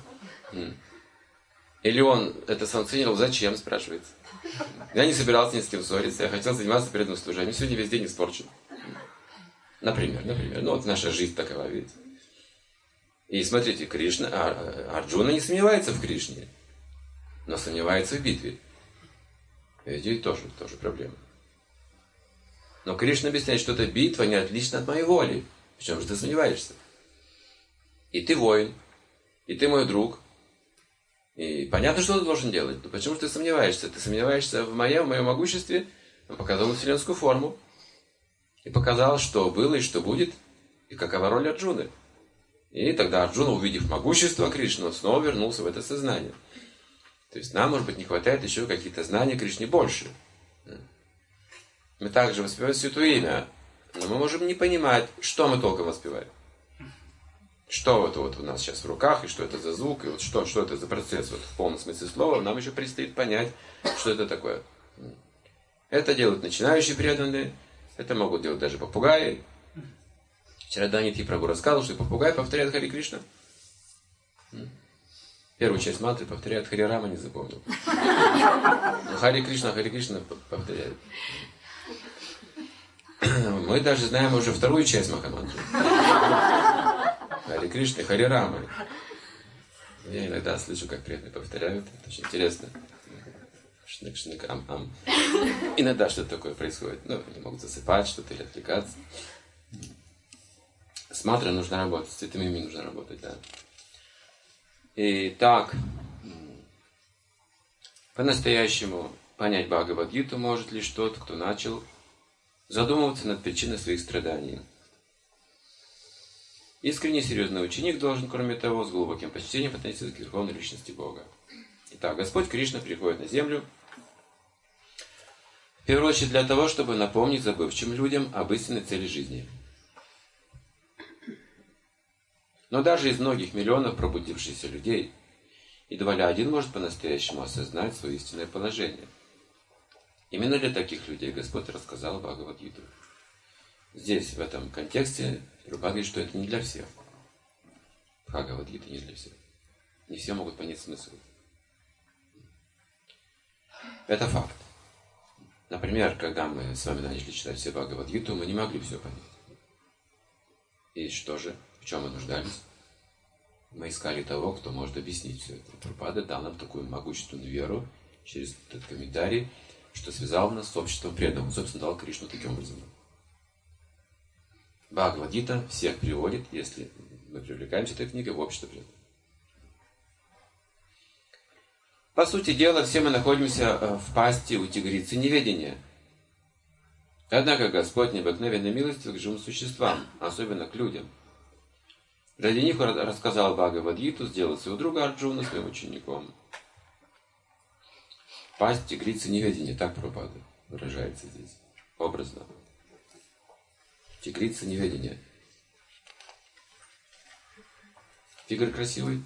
Или он это санкционировал? Зачем, спрашивается? Я не собирался ни с кем ссориться, я хотел заниматься преданным служением. Сегодня весь день испорчен. Например. Ну вот наша жизнь такова, видите. И смотрите, Кришна, Арджуна не сомневается в Кришне. но сомневается в битве. Видите, тоже проблема. Но Кришна объясняет, что эта битва не отлична от моей воли. В чем же ты сомневаешься? И ты воин, и ты мой друг. И понятно, что ты должен делать. Но почему же ты сомневаешься? Ты сомневаешься в моем могуществе. Он показал вселенскую форму. И показал, что было и что будет. И какова роль Арджуны. И тогда Арджуна, увидев могущество Кришны, он снова вернулся в это сознание. То есть нам, может быть, не хватает еще каких-то знаний Кришне больше. Мы также воспеваем Святое Имя, но мы можем не понимать, что мы толком воспеваем. Что это вот у нас сейчас в руках, и что это за звук, и вот что это за процесс вот в полном смысле слова, нам еще предстоит понять, что это такое. Это делают начинающие преданные, это могут делать даже попугаи. Вчера Данитхи Прабху рассказывал, что попугай повторяет Хари Кришна. Первую часть мантры повторяет, Хари Рама не запомнил. Но Хари Кришна повторяет. Мы даже знаем уже вторую часть Махамантры. Хари Кришна, Хари Рама. Я иногда слышу, как преданные повторяют. Это очень интересно. Шнык-шнык, ам-ам. Иногда что-то такое происходит. Ну, они могут засыпать что-то или отвлекаться. С мантрой нужно работать, с святым именем нужно работать, да. Итак, по-настоящему понять Бхагавад-гиту может лишь тот, кто начал задумываться над причиной своих страданий. Искренний серьезный ученик должен, кроме того, с глубоким почтением относиться к верховной личности Бога. Итак, Господь Кришна приходит на землю в первую очередь для того, чтобы напомнить забывчивым людям об истинной цели жизни. Но даже из многих миллионов пробудившихся людей едва ли один может по-настоящему осознать свое истинное положение. Именно для таких людей Господь рассказал Бхагавад-гиту. Здесь, в этом контексте, Прабхупада говорит, что это не для всех. Бхагавад-гита не для всех. Не все могут понять смысл. Это факт. Например, когда мы с вами начали читать все Бхагавад-гиту, мы не могли все понять. И что же? В чем мы нуждались? Мы искали того, кто может объяснить все это. Прабхупада дал нам такую могущественную веру через этот комментарий, что связал нас с обществом преданных. Он, собственно, дал Кришну таким образом. Бхагавад-гита всех приводит, если мы привлекаемся этой книгой, в общество преданных. По сути дела, все мы находимся в пасти у тигрицы неведения. Однако Господь необыкновенно милостив к живым существам, особенно к людям. Ради них рассказал Бхагавад-гиту, сделал своего друга Арджуна своим учеником. Пасть тигрицы неведения, так Прабхупада выражается здесь, образно. Тигрица неведения. Тигр красивый?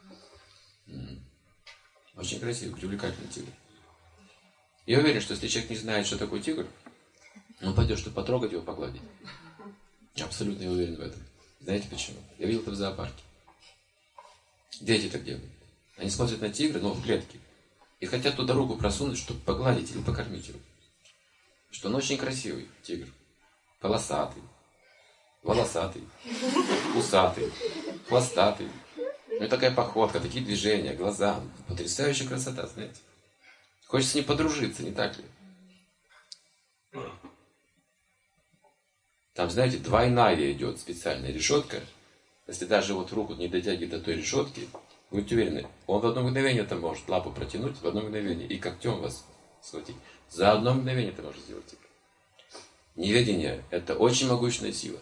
Очень красивый, привлекательный тигр. Я уверен, что если человек не знает, что такое тигр, он пойдет, чтобы потрогать его, погладить. Абсолютно я уверен в этом. Знаете почему? Я видел это в зоопарке. Дети так делают. Они смотрят на тигра, но в клетке. И хотят туда руку просунуть, чтобы погладить или покормить его. Что он очень красивый, тигр. Полосатый, волосатый, усатый, хвостатый. У него такая походка, такие движения, глаза. Потрясающая красота, знаете. Хочется с ним подружиться, не так ли? Там, знаете, двойная идет специальная решетка. Если даже вот руку не дотягивает до той решетки, будьте уверены, он в одно мгновение там может лапу протянуть, в одно мгновение, и когтем вас схватить. За одно мгновение это может сделать. Неведение – это очень могущественная сила.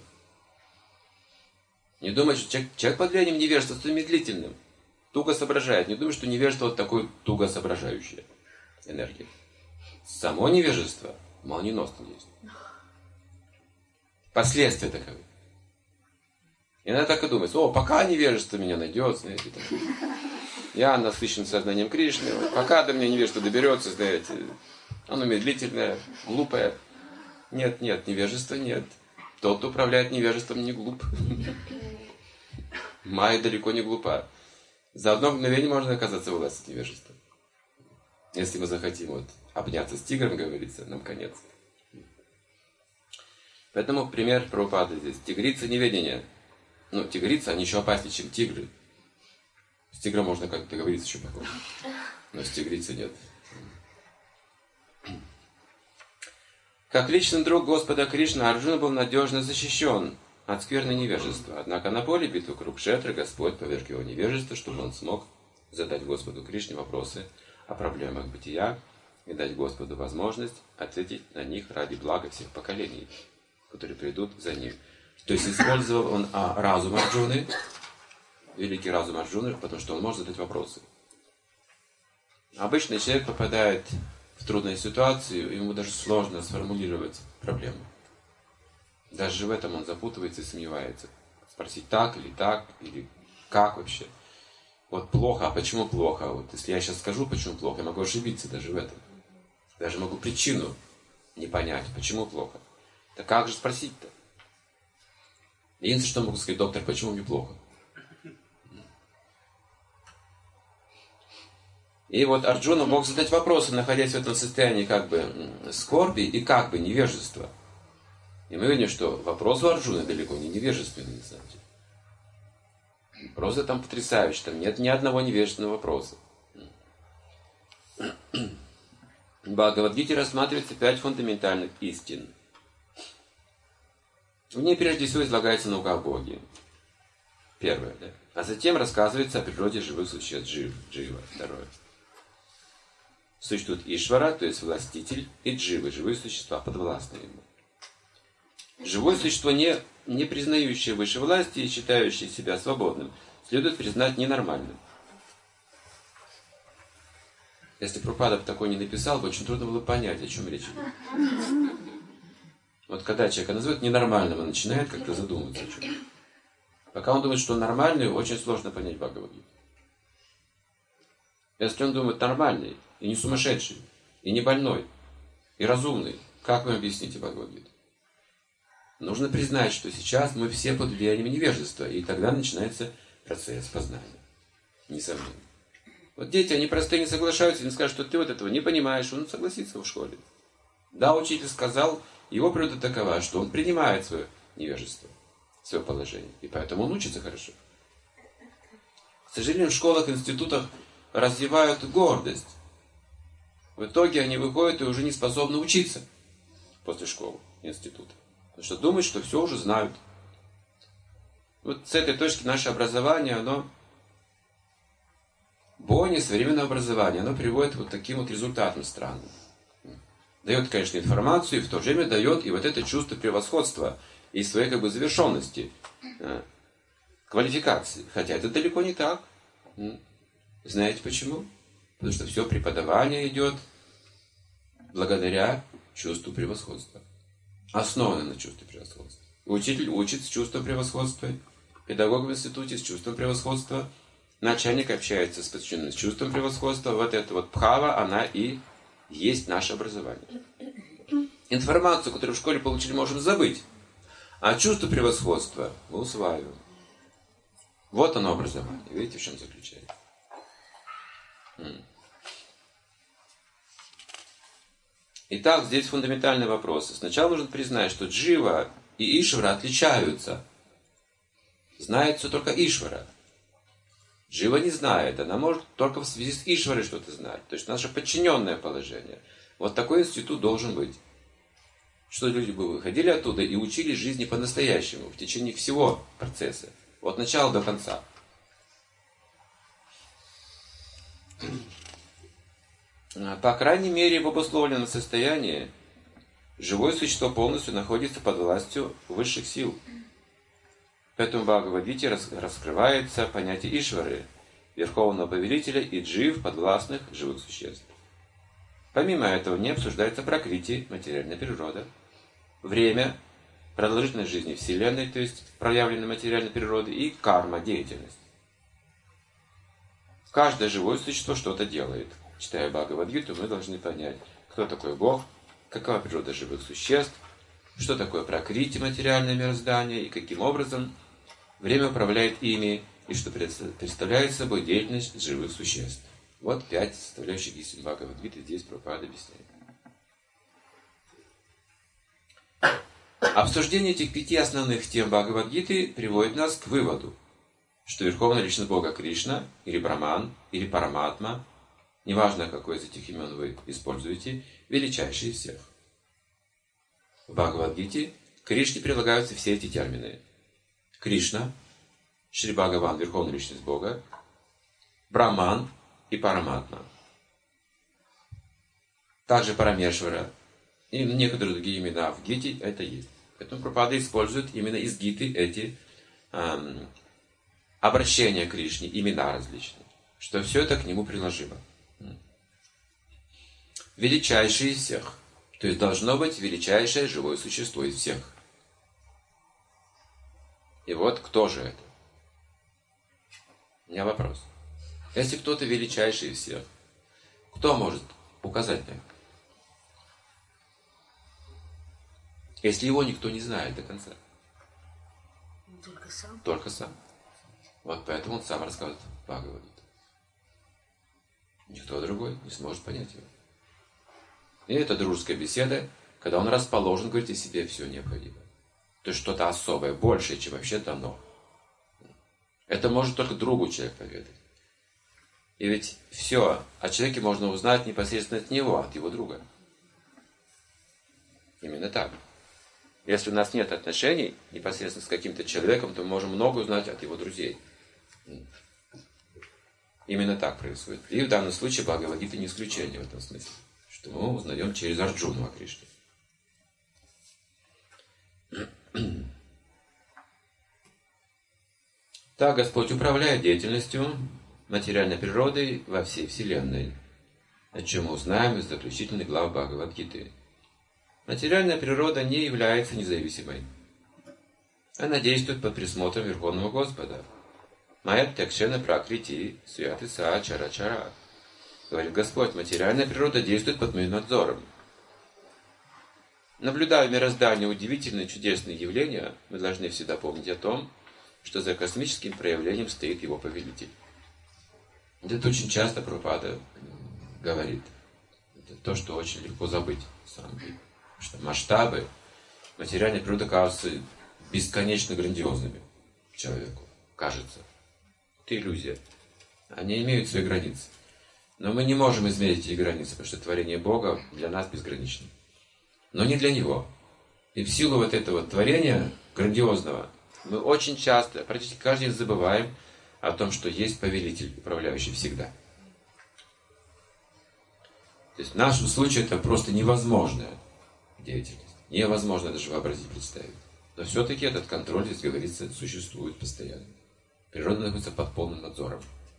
Не думайте, что человек под влиянием невежества становится медлительным, туго соображает. Не думайте, что невежество вот такое туго соображающая энергия. Само невежество молниеносно есть. Последствия таковы. Иногда так и думает, пока невежество меня найдет, знаете, там, я насыщен сознанием Кришны, пока до меня невежество доберется, знаете, оно медлительное, глупое. Нет, невежества нет. Тот, кто управляет невежеством, не глуп. Майя далеко не глупа. За одно мгновение можно оказаться в власти невежества. Если мы захотим обняться с тигром, говорится, нам конец. Поэтому пример Прабхупады здесь. Тигрица неведения. Тигрица, они еще опаснее, чем тигры. С тигром можно как-то договориться еще похоже. но с тигрицей нет. Как личный друг Господа Кришны, Арджуна был надежно защищен от скверны невежества. Однако на поле битвы Курукшетры Господь поверг его невежество, чтобы он смог задать Господу Кришне вопросы о проблемах бытия и дать Господу возможность ответить на них ради блага всех поколений, которые придут за ним. То есть использовал он разум Арджуны, великий разум Арджуны, потому что он может задать вопросы. Обычный человек попадает в трудную ситуацию, ему даже сложно сформулировать проблему. Даже в этом он запутывается и сомневается. Спросить так, или как вообще. Вот плохо, а почему плохо? Вот если я сейчас скажу, почему плохо, я могу ошибиться даже в этом. Даже могу причину не понять, почему плохо. Так как же спросить-то? Единственное, что могу сказать: доктор, почему мне плохо? И вот Арджуна мог задать вопросы, находясь в этом состоянии как бы скорби и как бы невежества. И мы видим, что вопрос у Арджуны далеко не невежественный, кстати. Просто там потрясающе, там нет ни одного невежественного вопроса. В Бхагавад-гите рассматривается 5 фундаментальных истин. В ней прежде всего излагается наука о Боге. Первое, да? А затем рассказывается о природе живых существ, джива. Второе. Существует Ишвара, то есть властитель, и дживы, живые существа, подвластные ему. Живое существо, не признающее высшей власти и считающее себя свободным, следует признать ненормальным. Если Прабхупада такой не написал, бы очень трудно было понять, о чем речь идет. Вот когда человека называют ненормальным, он начинает как-то задумываться о чем. Пока он думает, что он нормальный, очень сложно понять Бхагавад-гиту. Если он думает нормальный, и не сумасшедший, и не больной, и разумный, как вы объясните Бхагавад-гиту? Нужно признать, что сейчас мы все под влиянием невежества, и тогда начинается процесс познания. Несомненно. Вот дети, они простые, не соглашаются, они скажут, что ты вот этого не понимаешь, он согласится в школе. Да, учитель сказал, его природа такова, что он принимает свое невежество, свое положение, и поэтому он учится хорошо. К сожалению, в школах, институтах развивают гордость. В итоге они выходят и уже не способны учиться после школы, института. Потому что думают, что все уже знают. Вот с этой точки наше образование, оно бойня, современное образование, оно приводит вот к таким вот результатам странным. Дает, конечно, информацию, и в то же время дает и вот это чувство превосходства и своей как бы завершенности, квалификации. Хотя это далеко не так. Знаете почему? Потому что все преподавание идет благодаря чувству превосходства. Основано на чувстве превосходства. Учитель учит с чувством превосходства, педагог в институте с чувством превосходства, начальник общается с подчиненным с чувством превосходства. Вот эта вот бхава, она и есть наше образование. Информацию, которую в школе получили, можем забыть. А чувство превосходства мы усваиваем. Вот оно образование. Видите, в чем заключается? Итак, здесь фундаментальные вопросы. Сначала нужно признать, что Джива и Ишвара отличаются. Знает все только Ишвара. Джива не знает, она может только в связи с Ишварой что-то знать. То есть наше подчиненное положение. Вот такой институт должен быть. Что люди бы выходили оттуда и учились жизни по-настоящему, в течение всего процесса. От начала до конца. По крайней мере, в обусловленном состоянии живое существо полностью находится под властью высших сил. Поэтому в Бхагавад-гите раскрывается понятие Ишвары, верховного повелителя, и джив, подвластных живых существ. Помимо этого не обсуждается пракрити, материальная природа, время, продолжительность жизни Вселенной, то есть проявленная материальной природы, и карма, деятельность. Каждое живое существо что-то делает. Читая Бхагавад-гиту, мы должны понять, кто такой Бог, какова природа живых существ, что такое пракрити, материальное мироздание, и каким образом время управляет ими, и что представляет собой деятельность живых существ. Вот 5 составляющих истин Бхагавад-гиты здесь Прабхупада объясняет. Обсуждение этих 5 основных тем Бхагавад-гиты приводит нас к выводу, что Верховная Личность Бога Кришна, или Браман, или Параматма, неважно, какое из этих имен вы используете, величайший из всех. В Бхагавад-гите к Кришне прилагаются все эти термины. Кришна, Шри Бхагаван, Верховная Личность Бога, Браман и Параматма. Также Парамешвара и некоторые другие имена в Гите это есть. Поэтому Прабхупада использует именно из Гиты эти обращения к Кришне, имена различные, что все это к нему приложимо. Величайший из всех. То есть должно быть величайшее живое существо из всех. И вот кто же это? У меня вопрос. Если кто-то величайший из всех, кто может указать на это? Если его никто не знает до конца. Только сам. Только сам. Вот поэтому он сам рассказывает Бхагавад-гиту. Никто другой не сможет понять его. И это дружеская беседа, когда он расположен говорить о себе все необходимое. То есть что-то особое, большее, чем вообще дано. Это может только другу человек поведать. И ведь все о человеке можно узнать непосредственно от него, от его друга. Именно так. Если у нас нет отношений непосредственно с каким-то человеком, то мы можем много узнать от его друзей. Именно так происходит. И в данном случае Бхагавад-гита не исключение в этом смысле. Что мы узнаем через Арджуну о Кришне. Так Господь управляет деятельностью материальной природы во всей Вселенной, о чем мы узнаем из заключительных глав Бхагавад-гиты. Материальная природа не является независимой. Она действует под присмотром Верховного Господа. Майят тякшена пракрити святы са чара-чара. Говорит Господь, материальная природа действует под моим надзором. Наблюдая в мироздании удивительные чудесные явления, мы должны всегда помнить о том, что за космическим проявлением стоит его повелитель. Это очень часто Прабхупада говорит. Это то, что очень легко забыть, на самом деле. Потому что масштабы материальной природы кажутся бесконечно грандиозными человеку. Кажется. Это иллюзия. Они имеют свои границы. Но мы не можем измерить эти границы, потому что творение Бога для нас безгранично. Но не для Него. И в силу вот этого творения грандиозного мы очень часто, практически каждый день забываем о том, что есть повелитель, управляющий всегда. То есть в нашем случае это просто невозможная деятельность. Невозможно даже вообразить, представить. Но все-таки этот контроль, здесь говорится, существует постоянно. Природа находится под полным надзором.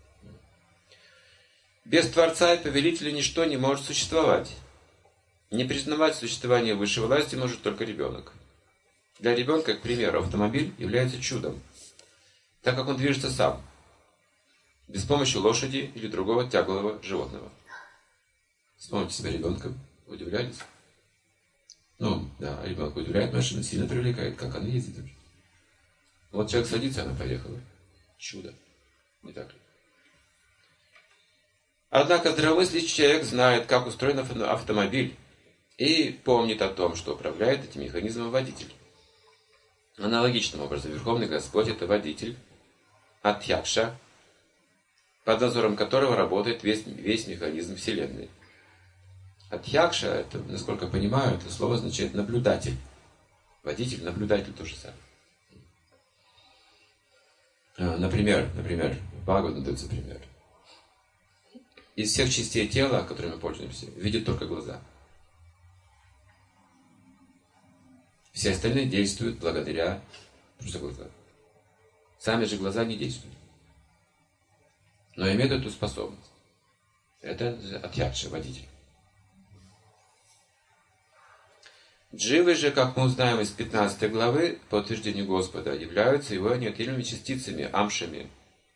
Без Творца и Повелителя ничто не может существовать. Не признавать существование высшей власти может только ребенок. Для ребенка, к примеру, автомобиль является чудом, так как он движется сам, без помощи лошади или другого тяглого животного. Вспомните себя ребенком, удивлялись? Ну, да, ребенка удивляет, машина сильно привлекает, как она ездит. Вот человек садится, она поехала. Чудо. Не так ли? Однако здравомыслящий человек знает, как устроен автомобиль, и помнит о том, что управляет этим механизмом водитель. Аналогичным образом Верховный Господь – это водитель, Адхьякша, под надзором которого работает весь механизм Вселенной. Адхьякша, это, насколько я понимаю, это слово означает наблюдатель. Водитель, наблюдатель то же самое. Например, в Бхагаватам дается пример. Из всех частей тела, которыми мы пользуемся, видят только глаза. Все остальные действуют благодаря просто глазам. Сами же глаза не действуют. Но имеют эту способность. Это Адхьякша, водитель. Дживы же, как мы узнаем из 15 главы, по утверждению Господа, являются его неотъемлемыми частицами, амшами.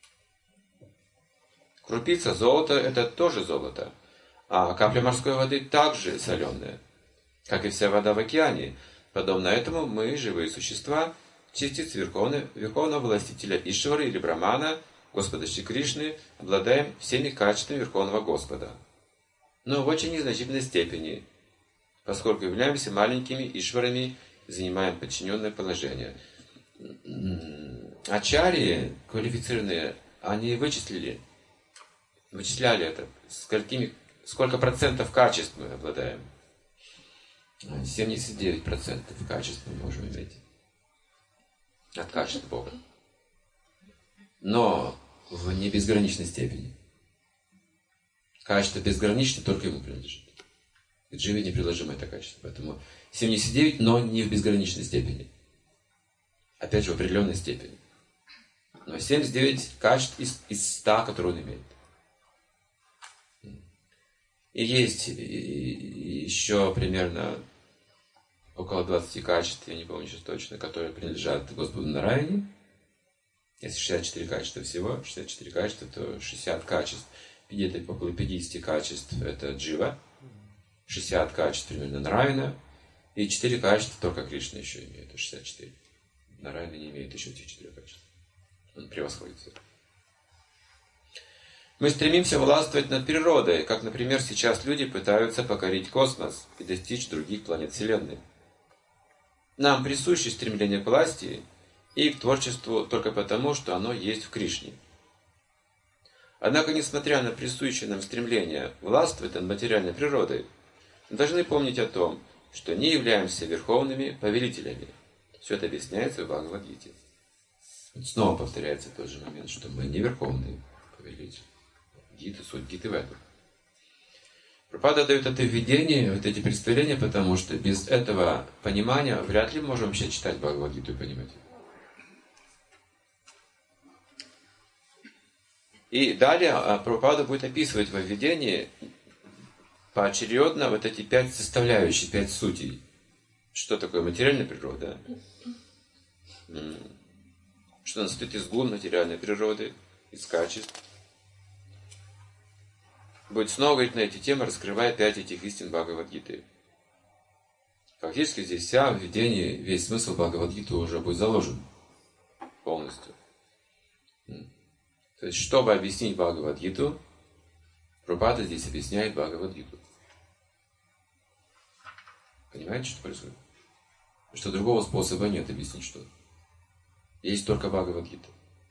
Крупица золота – это тоже золото, а капля морской воды также соленая. Как и вся вода в океане, подобно этому мы, живые существа, частицы Верховного Властителя Ишвара или Брамана, Господа Шри Кришны, обладаем всеми качествами Верховного Господа. Но в очень незначительной степени, поскольку являемся маленькими Ишварами, занимаем подчиненное положение. Ачарьи, квалифицированные, они вычислили, вычисляли это, сколько процентов качеств мы обладаем. 79% качеств мы можем иметь от качеств Бога. Но в не безграничной степени. Качество безграничное только ему принадлежит. К Дживе неприложимо это качество. Поэтому 79, но не в безграничной степени. Опять же, в определенной степени. Но 79 качеств из 100, которые он имеет. И есть еще примерно около 20 качеств, я не помню сейчас точно, которые принадлежат Господу Нараяне. Если 64 качества всего, 64 качества, то 60 качеств, где-то около 50 качеств это Джива, 60 качеств примерно Нараяна, и 4 качества только Кришна еще имеет, это 64. Нараяна не имеет еще этих 4 качеств. Он превосходит всех. Мы стремимся властвовать над природой, как, например, сейчас люди пытаются покорить космос и достичь других планет Вселенной. Нам присуще стремление к власти и к творчеству только потому, что оно есть в Кришне. Однако, несмотря на присущее нам стремление властвовать над материальной природой, мы должны помнить о том, что не являемся верховными повелителями. Все это объясняется в Бхагавад-гите. Снова повторяется тот же момент, что мы не верховные повелители. Гита, суть Гиты в этом. Прабхупада дает это введение, вот эти представления, потому что без этого понимания вряд ли мы можем вообще читать Бхагавад-гиту и понимать. И далее Прабхупада будет описывать во введении поочередно вот эти 5 составляющих, 5 сутей. Что такое материальная природа? Что она состоит из гун материальной природы, из качеств. Будет снова говорить на эти темы, раскрывая 5 этих истин Бхагавад-гиты. Фактически здесь вся введение, весь смысл Бхагавад-гиты уже будет заложен полностью. То есть, чтобы объяснить Бхагавад-гиту, Прабхупада здесь объясняет Бхагавад-гиту. Понимаете, что происходит? Что другого способа нет объяснить что. Есть только Бхагавад-гита.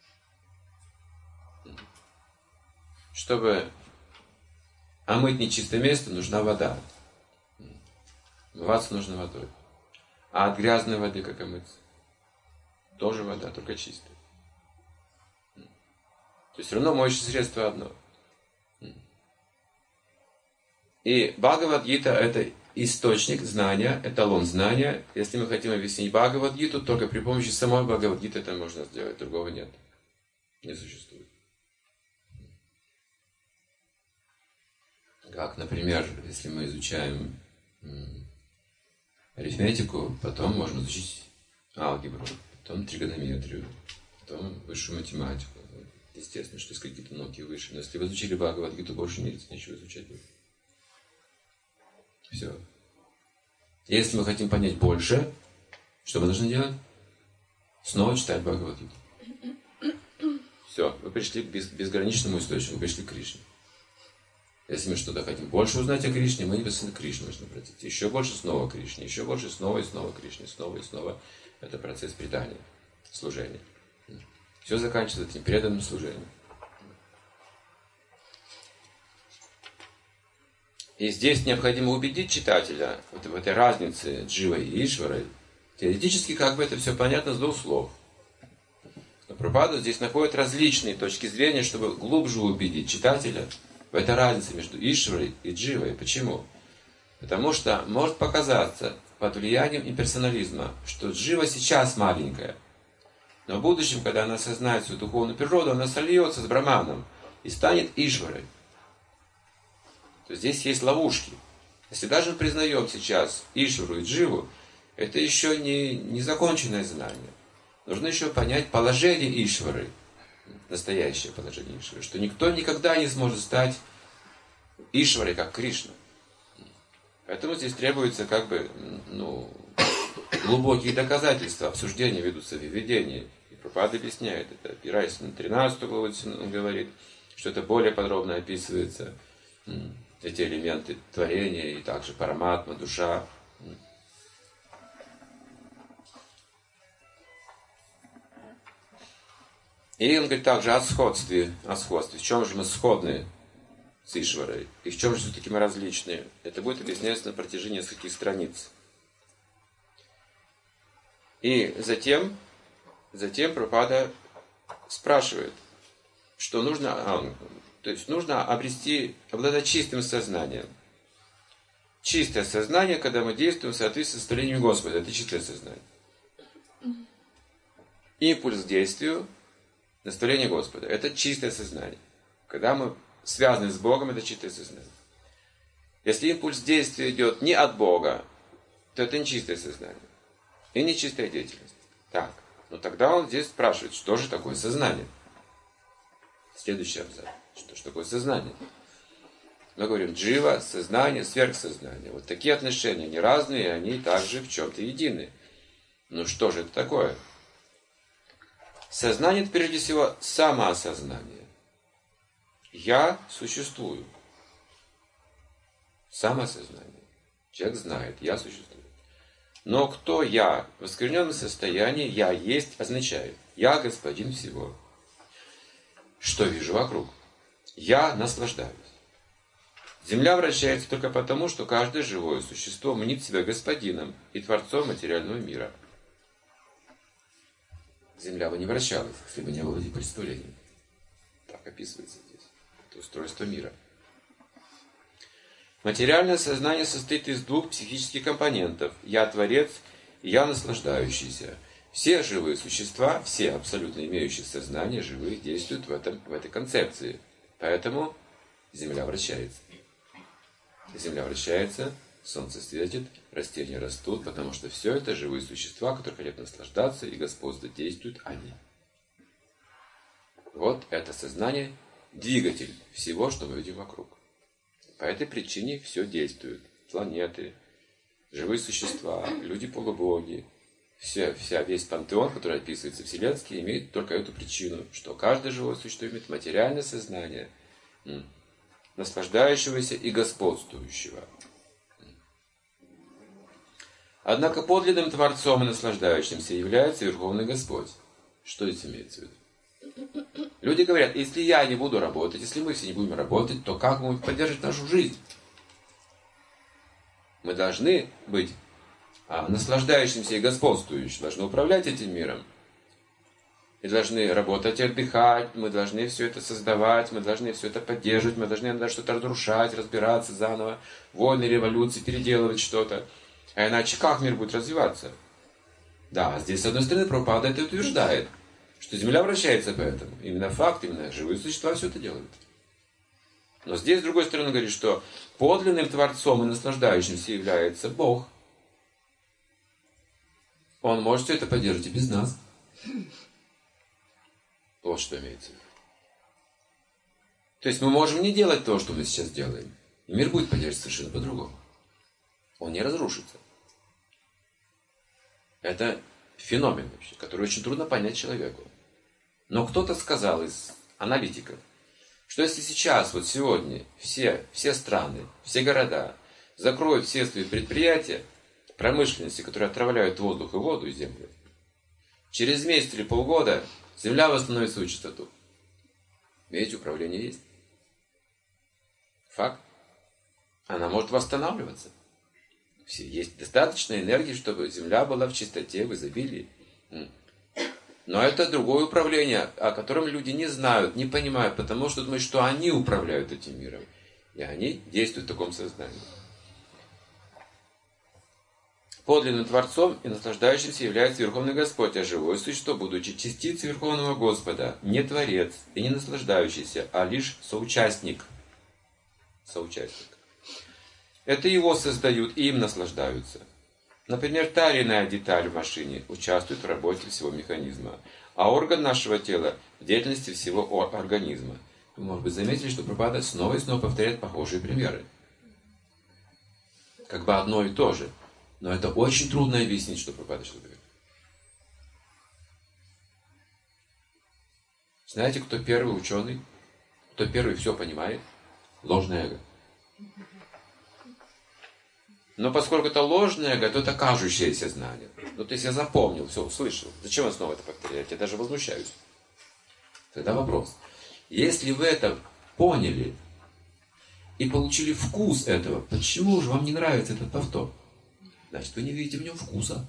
Чтобы омыть нечистое место, нужна вода. Умываться нужно водой. А от грязной воды как омыться? Тоже вода, только чистая. То есть все равно моющее средство одно. И Бхагавад-гита это источник знания, эталон знания. Если мы хотим объяснить Бхагавад-гиту, только при помощи самой Бхагавад-гиты это можно сделать, другого нет. Не существует. Как, например, если мы изучаем арифметику, потом можно изучить алгебру, потом тригонометрию, потом высшую математику. Естественно, что есть какие-то науки выше. Но если вы изучили Бхагавад-гиту, больше нечего изучать. Все. Если мы хотим понять больше, что мы должны делать? Снова читать Бхагавад-гиту. Все, вы пришли к безграничному источнику, вы пришли к Кришне. Если мы что-то хотим больше узнать о Кришне, мы непосредственно к Кришне нужно обратиться. Еще больше снова к Кришне, еще больше снова и снова к Кришне, снова и снова. Это процесс предания, служения. Все заканчивается этим преданным служением. И здесь необходимо убедить читателя в этой разнице Дживой и Ишварой. Теоретически как бы это все понятно с 2 слов. Но Прабхупада здесь находит различные точки зрения, чтобы глубже убедить читателя в этой разнице между Ишварой и Дживой. Почему? Потому что может показаться под влиянием имперсонализма, что Джива сейчас маленькая, но в будущем, когда она осознает свою духовную природу, она сольется с Браманом и станет Ишварой. То есть здесь есть ловушки. Если даже мы признаем сейчас Ишвару и Дживу, это еще не законченное знание. Нужно еще понять положение Ишвары, настоящее положение Ишвары, что никто никогда не сможет стать Ишварой, как Кришна. Поэтому здесь требуется глубокие доказательства, обсуждения ведутся в введении. И Прабхупада объясняет это, опираясь на 13 главу, он говорит, что это более подробно описывается, эти элементы творения, и также параматма, душа. И он говорит также о сходстве. В чем же мы сходны с Ишварой. И в чем же все-таки мы различны? Это будет объясняться на протяжении нескольких страниц. И затем Прабхупада спрашивает, что нужно, то есть нужно обладать чистым сознанием. Чистое сознание, когда мы действуем в соответствии с наставлениями Господа, это чистое сознание. Импульс к действию, наставление Господа, это чистое сознание. Когда мы связаны с Богом, это чистое сознание. Если импульс действия идет не от Бога, то это не чистое сознание. И не чистая деятельность. Так, но тогда он здесь спрашивает, что же такое сознание? Следующий абзац. Что же такое сознание? Мы говорим джива, сознание, сверхсознание. Вот такие отношения, они разные, они также в чем-то едины. Ну что же это такое? Сознание – это прежде всего самоосознание. Я существую. Самоосознание. Человек знает, я существую. Но кто я? В оскверненном состоянии я есть означает я господин всего. Что вижу вокруг? Я наслаждаюсь. Земля вращается только потому, что каждое живое существо мнит себя господином и творцом материального мира. Земля бы не вращалась, если бы не было представления. Так описывается здесь. Это устройство мира. Материальное сознание состоит из двух психических компонентов. Я творец и я наслаждающийся. Все живые существа, все абсолютно имеющие сознание, живые, действуют в этой концепции. Поэтому Земля вращается. Земля вращается, солнце светит, растения растут, потому что все это живые существа, которые хотят наслаждаться, и господство действуют они. Вот это сознание – двигатель всего, что мы видим вокруг. По этой причине все действует. Планеты, живые существа, люди-полубоги, весь пантеон, который описывается вселенский, имеет только эту причину, что каждое живое существо имеет материальное сознание, наслаждающегося и господствующего. Однако подлинным Творцом и наслаждающимся является Верховный Господь. Что здесь имеется в виду? Люди говорят, если я не буду работать, если мы все не будем работать, то как мы будем поддерживать нашу жизнь? Мы должны быть наслаждающимся и господствующим, должны управлять этим миром. И должны работать и отдыхать, мы должны все это создавать, мы должны все это поддерживать, мы должны иногда что-то разрушать, разбираться заново, войны, революции, переделывать что-то. А иначе как мир будет развиваться? Да, здесь с одной стороны Прабхупада это утверждает, что Земля вращается поэтому. Именно факт, именно живые существа все это делают. Но здесь, с другой стороны, говорит, что подлинным Творцом и наслаждающимся является Бог. Он может все это поддерживать и без нас. Вот что имеется в виду. То есть мы можем не делать то, что мы сейчас делаем. И мир будет поддерживать совершенно по-другому. Он не разрушится. Это феномен вообще, который очень трудно понять человеку. Но кто-то сказал из аналитиков, что если сейчас, вот сегодня, все страны, все города закроют все свои предприятия, промышленности, которые отравляют воздух и воду и землю, через месяц или полгода Земля восстановит свою чистоту. Видите, управление есть. Факт. Она может восстанавливаться. Есть достаточно энергии, чтобы Земля была в чистоте, в изобилии. Но это другое управление, о котором люди не знают, не понимают, потому что думают, что они управляют этим миром. И они действуют в таком сознании. Подлинным Творцом и наслаждающимся является Верховный Господь, а живое существо, будучи частицей Верховного Господа, не Творец и не наслаждающийся, а лишь соучастник. Соучастник. Это его создают и им наслаждаются. Например, та или иная деталь в машине участвует в работе всего механизма, а орган нашего тела в деятельности всего организма. Вы, может быть, заметили, что Прабхупада снова и снова повторяет похожие примеры. Как бы одно и то же. Но это очень трудно объяснить, что Прабхупада сейчас говорит. Знаете, кто первый ученый? Кто первый все понимает? Ложное эго. Но поскольку это ложное эго, то это кажущееся знание. Ну, то есть я запомнил, все услышал. Зачем я снова это повторять? Я даже возмущаюсь. Тогда вопрос. Если вы это поняли, и получили вкус этого. Почему же вам не нравится этот повтор? Значит, вы не видите в нем вкуса.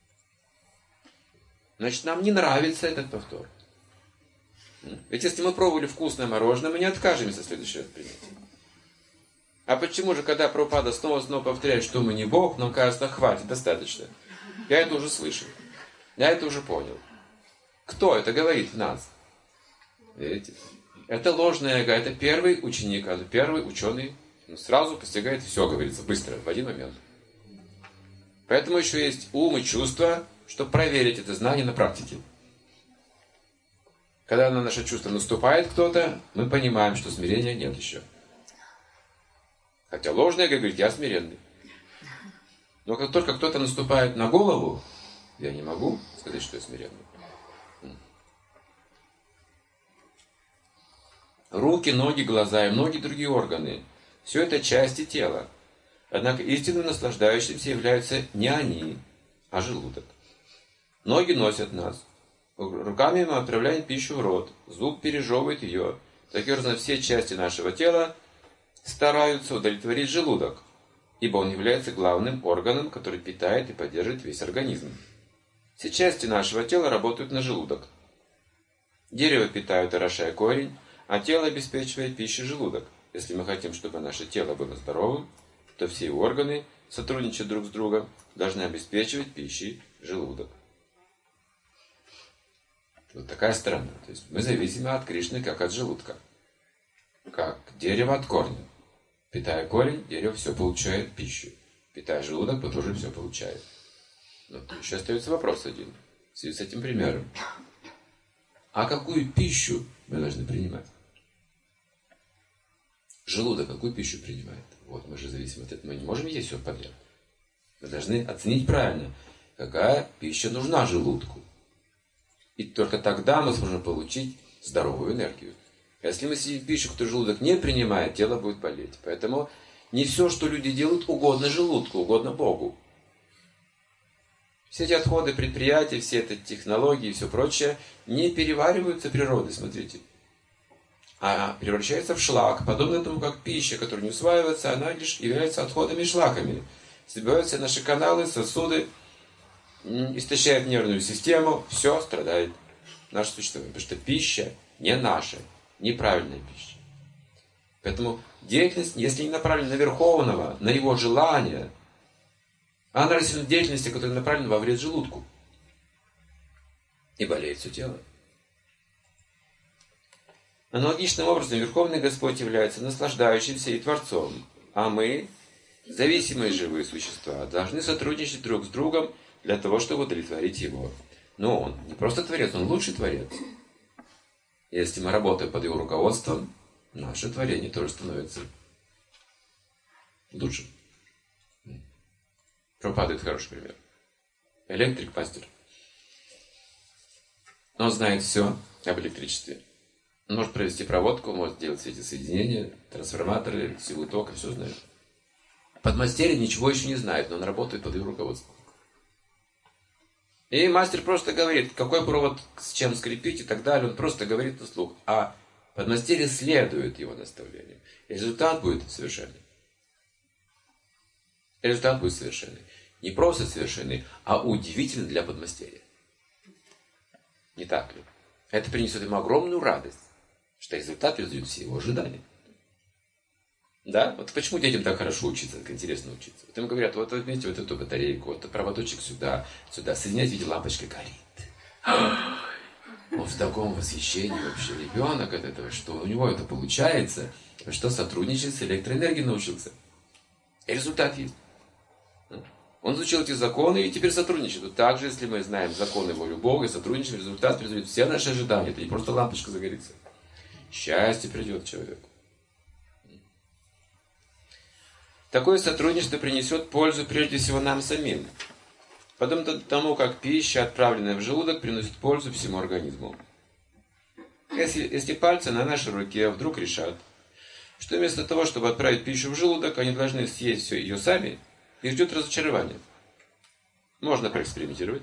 Значит, нам не нравится этот повтор. Ведь если мы пробовали вкусное мороженое, мы не откажемся в следующий раз принять. А почему же, когда Прабхупада снова повторяет, что мы не Бог, нам кажется, хватит, достаточно. Я это уже слышал. Я это уже понял. Кто это говорит в нас? Видите? Это ложное эго, это первый ученик, это первый ученый. Он сразу постигает все, говорится, быстро, в один момент. Поэтому еще есть ум и чувство, чтобы проверить это знание на практике. Когда на наше чувство наступает кто-то, мы понимаем, что смирения нет еще. Хотя ложное эго говорит, я смиренный. Но как только кто-то наступает на голову, я не могу сказать, что я смиренный. Руки, ноги, глаза и многие другие органы – все это части тела. Однако истинно наслаждающимся являются не они, а желудок. Ноги носят нас. Руками мы отправляем пищу в рот. Зуб пережевывает ее. Таким образом, все части нашего тела стараются удовлетворить желудок, ибо он является главным органом, который питает и поддерживает весь организм. Все части нашего тела работают на желудок. Дерево питают, орошая корень, а тело обеспечивает пищей желудок. Если мы хотим, чтобы наше тело было здоровым, то все его органы, сотрудничая друг с другом, должны обеспечивать пищей желудок. Вот такая сторона. То есть мы зависимы от Кришны, как от желудка. Как дерево от корня. Питая корень, дерево все получает пищу. Питая желудок, то тоже все получает. Но еще остается вопрос один. В связи с этим примером. А какую пищу мы должны принимать? Желудок какую пищу принимает? Вот мы же зависим от этого. Мы не можем есть все подряд. Мы должны оценить правильно, какая пища нужна желудку. И только тогда мы сможем получить здоровую энергию. Если мы съедим пищу, которую желудок не принимает, тело будет болеть. Поэтому не все, что люди делают, угодно желудку, угодно Богу. Все эти отходы предприятий, все эти технологии и все прочее не перевариваются природой, смотрите. А превращается в шлак, подобно тому, как пища, которая не усваивается, она лишь является отходами и шлаками. Сбиваются наши каналы, сосуды, истощает нервную систему, все страдает наше существование. Потому что пища не наша, неправильная пища. Поэтому деятельность, если не направлена на Верховного, на его желание, а она рассеяна деятельности, которая направлена во вред желудку. И болеет все тело. Аналогичным образом Верховный Господь является наслаждающимся и Творцом, а мы, зависимые живые существа, должны сотрудничать друг с другом для того, чтобы удовлетворить Его. Но Он не просто Творец, Он лучший Творец. Если мы работаем под Его руководством, наше творение тоже становится лучшим. Прабхупада — это хороший пример. Электрик-мастер. Он знает все об электричестве. Он может провести проводку, может делать все эти соединения, трансформаторы, силу тока, все знает. Подмастерье ничего еще не знает, но он работает под его руководством. И мастер просто говорит, какой провод с чем скрепить и так далее. Он просто говорит на слух. А подмастерье следует его наставлениям. И результат будет совершенный. Результат будет совершенный. Не просто совершенный, а удивительный для подмастерья. Не так ли? Это принесет ему огромную радость, что результат превзойдет все его ожидания. Да? Вот почему детям так хорошо учиться, так интересно учиться? Вот им говорят, вот возьмите вот эту батарейку, вот проводочек сюда, сюда, соединяйте, видите, лампочка горит. Он в таком восхищении вообще ребенок от этого, что у него это получается, что сотрудничать с электроэнергией научился. И результат есть. Он изучил эти законы и теперь сотрудничает. Вот так же, если мы знаем законы волю Бога и сотрудничаем, результат превзойдет все наши ожидания. Это не просто лампочка загорится. Счастье придет человеку. Такое сотрудничество принесет пользу прежде всего нам самим. Подобно тому, как пища, отправленная в желудок, приносит пользу всему организму. Если пальцы на нашей руке вдруг решат, что вместо того, чтобы отправить пищу в желудок, они должны съесть все ее сами, их ждет разочарование. Можно проэкспериментировать.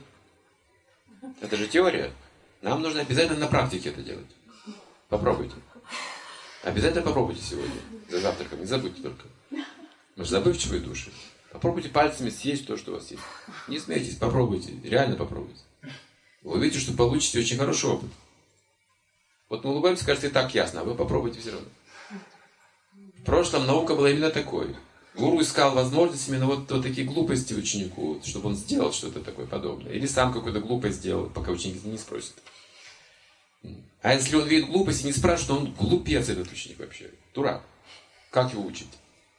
Это же теория. Нам нужно обязательно на практике это делать. Попробуйте. Обязательно попробуйте сегодня. За завтраком. Не забудьте только. Мы же забывчивые души. Попробуйте пальцами съесть то, что у вас есть. Не смейтесь, попробуйте. Реально попробуйте. Вы увидите, что получите очень хороший опыт. Вот мы улыбаемся, кажется, и так ясно, а вы попробуйте все равно. В прошлом наука была именно такой. Гуру искал возможность именно вот такие глупости ученику, чтобы он сделал что-то такое подобное. Или сам какую-то глупость сделал, пока ученик не спросит. А если он видит глупость и не спрашивает, то он глупец, этот ученик вообще. Дурак. Как его учить?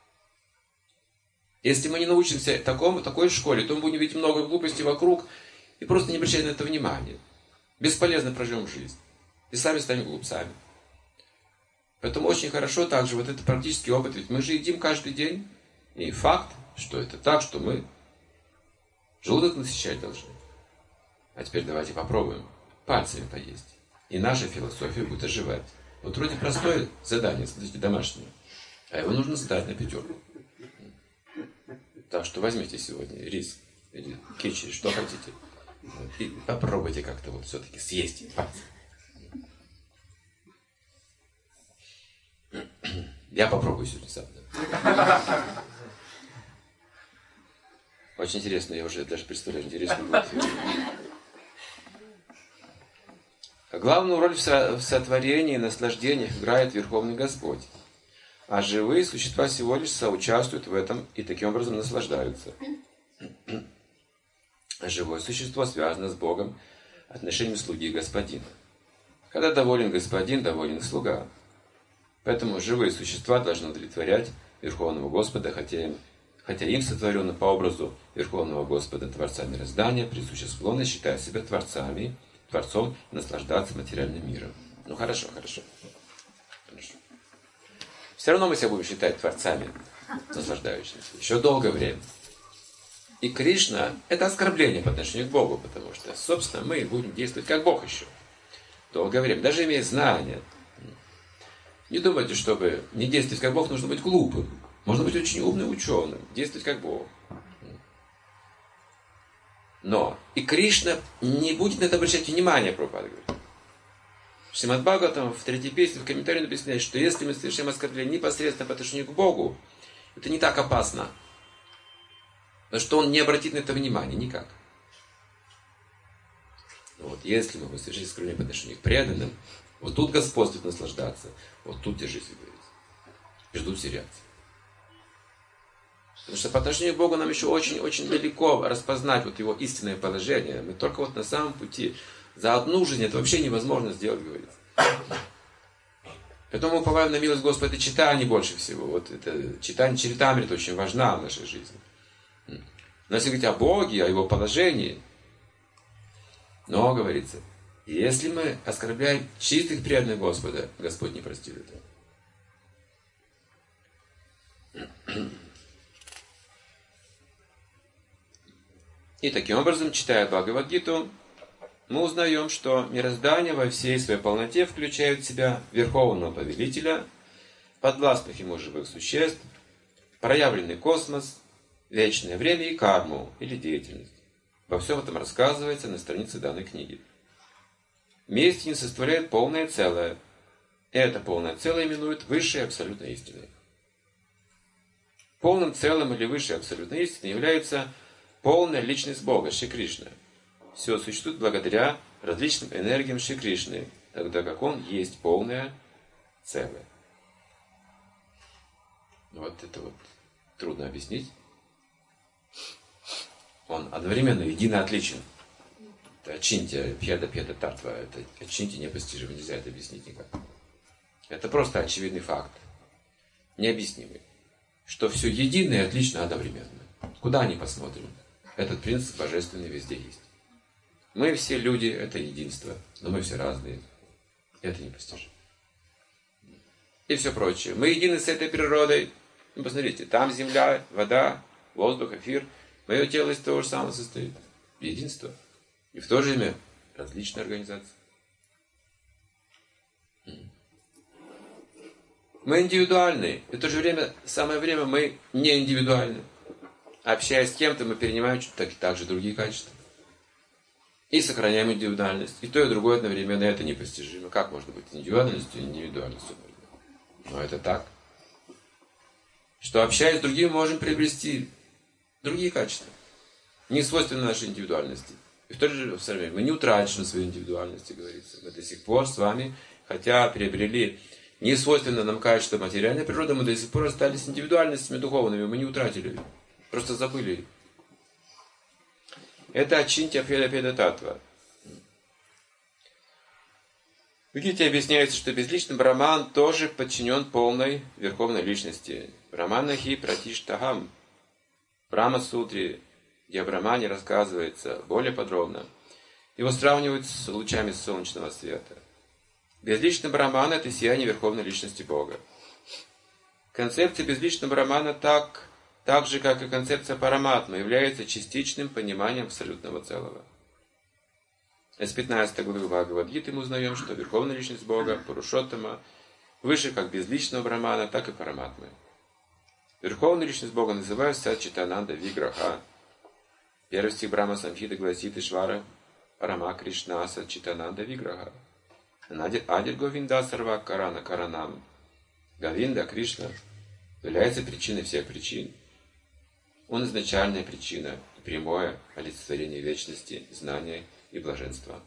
Если мы не научимся такой школе, то мы будем видеть много глупостей вокруг и просто не обращать на это внимания. Бесполезно проживем жизнь. И сами станем глупцами. Поэтому очень хорошо также вот это практический опыт. Ведь мы же едим каждый день. И факт, что это так, что мы желудок насыщать должны. А теперь давайте попробуем пальцами поесть. И наша философия будет оживать. Вот вроде простое задание, смотрите, домашнее. А его нужно сдать на 5. Так что возьмите сегодня рис или кичери, что хотите. И попробуйте как-то вот все-таки съесть пальцем. Я попробую сегодня сам. Да. Очень интересно, я уже даже представляю, интересно будет. Главную роль в сотворении и наслаждениях играет Верховный Господь. А живые существа всего лишь соучаствуют в этом и таким образом наслаждаются. Живое существо связано с Богом отношением слуги и господина. Когда доволен господин, доволен слуга. Поэтому живые существа должны удовлетворять Верховного Господа, хотя им сотворено по образу Верховного Господа, Творца мироздания, присуща склонность считать себя Творцом и наслаждаться материальным миром. Ну хорошо. Все равно мы себя будем считать Творцами, наслаждающимися. Еще долгое время. И Кришна – это оскорбление по отношению к Богу, потому что, собственно, мы будем действовать как Бог еще. Долгое время. Даже имея знания. Не думайте, чтобы не действовать как Бог, нужно быть глупым. Можно быть очень умным ученым, действовать как Бог. Но и Кришна не будет на это обращать внимание, Прабхупада говорит. В Шримад Бхагаватам в 3-й песне в комментарии написано, что если мы совершаем оскорбление непосредственно по отношению к Богу, это не так опасно. Потому что он не обратит на это внимания никак. Но вот если мы совершим оскорбление по отношению к преданным, вот тут Господь будет наслаждаться, вот тут держись, как говорится. Ждут все реакции. Потому что по отношению к Богу нам еще очень-очень далеко распознать вот его истинное положение. Мы только вот на самом пути. За одну жизнь это вообще невозможно сделать, говорится. Поэтому мы уповаем на милость Господа и читание больше всего. Вот это читание Чаритамрита очень важна в нашей жизни. Но если говорить о Боге, о его положении, но, говорится, если мы оскорбляем чистых преданных Господа, Господь не простит этого. И таким образом, читая Бхагавад-гиту, мы узнаем, что мироздание во всей своей полноте включает в себя Верховного Повелителя, подвластных ему живых существ, проявленный космос, вечное время и карму, или деятельность. Во всем этом рассказывается на странице данной книги. Вместе не составляет полное целое. Это полное целое именует высшей абсолютной истиной. Полным целым или высшей абсолютной истиной является полная личность Бога, Шри Кришна. Все существует благодаря различным энергиям Шри Кришны, тогда как Он есть полное целое. Вот это вот трудно объяснить. Он одновременно едино отличен. Это ачинтия, пьяда татва. Это ачинтия непостижимо, нельзя это объяснить никак. Это просто очевидный факт. Необъяснимый. Что все едино и отлично одновременно. Куда ни посмотрим, этот принцип божественный везде есть. Мы все люди, это единство, но мы все разные. Это непостижимо. И все прочее. Мы едины с этой природой. Ну, посмотрите, там земля, вода, воздух, эфир. Мое тело из того же самого состоит. Единство. И в то же время различные организации. Мы индивидуальны. И в то же время, самое время, мы не индивидуальны. Общаясь с кем-то, мы перенимаем также другие качества. И сохраняем индивидуальность. И то, и другое одновременно это непостижимо. Как можно быть индивидуальностью и индивидуальностью? Но это так. Что общаясь с другими, можем приобрести другие качества, не свойственны нашей индивидуальности. И в то же время мы не утрачиваем свою индивидуальность, говорится. Мы до сих пор с вами, хотя приобрели не свойственное нам качество материальной природы, мы до сих пор остались индивидуальностями духовными, мы не утратили, просто забыли. Это ачинтья педа татва. Видите, объясняется, что безличный Брахман тоже подчинен полной верховной личности. Брахманахи пратиштахам. В Брахма-сутре, где о Брахмане рассказывается более подробно, его сравнивают с лучами солнечного света. Безличный Брахман – это сияние верховной личности Бога. Концепция безличного Брахмана так же, как и концепция Параматмы, является частичным пониманием абсолютного целого. Из 15 главы Бхагавад-гиты мы узнаем, что верховная личность Бога, Пурушоттама, выше как безличного Брахмана, так и Параматмы. Верховную личность Бога называют Сачитананда Виграха. Первый стих Брахма-самхиты гласит: Ишвара Парама Кришна Сачитананда Виграха. Адир Говинда Сарва Карана Каранам. Говинда, Кришна, является причиной всех причин. Он изначальная причина и прямое олицетворение вечности, знания и блаженства.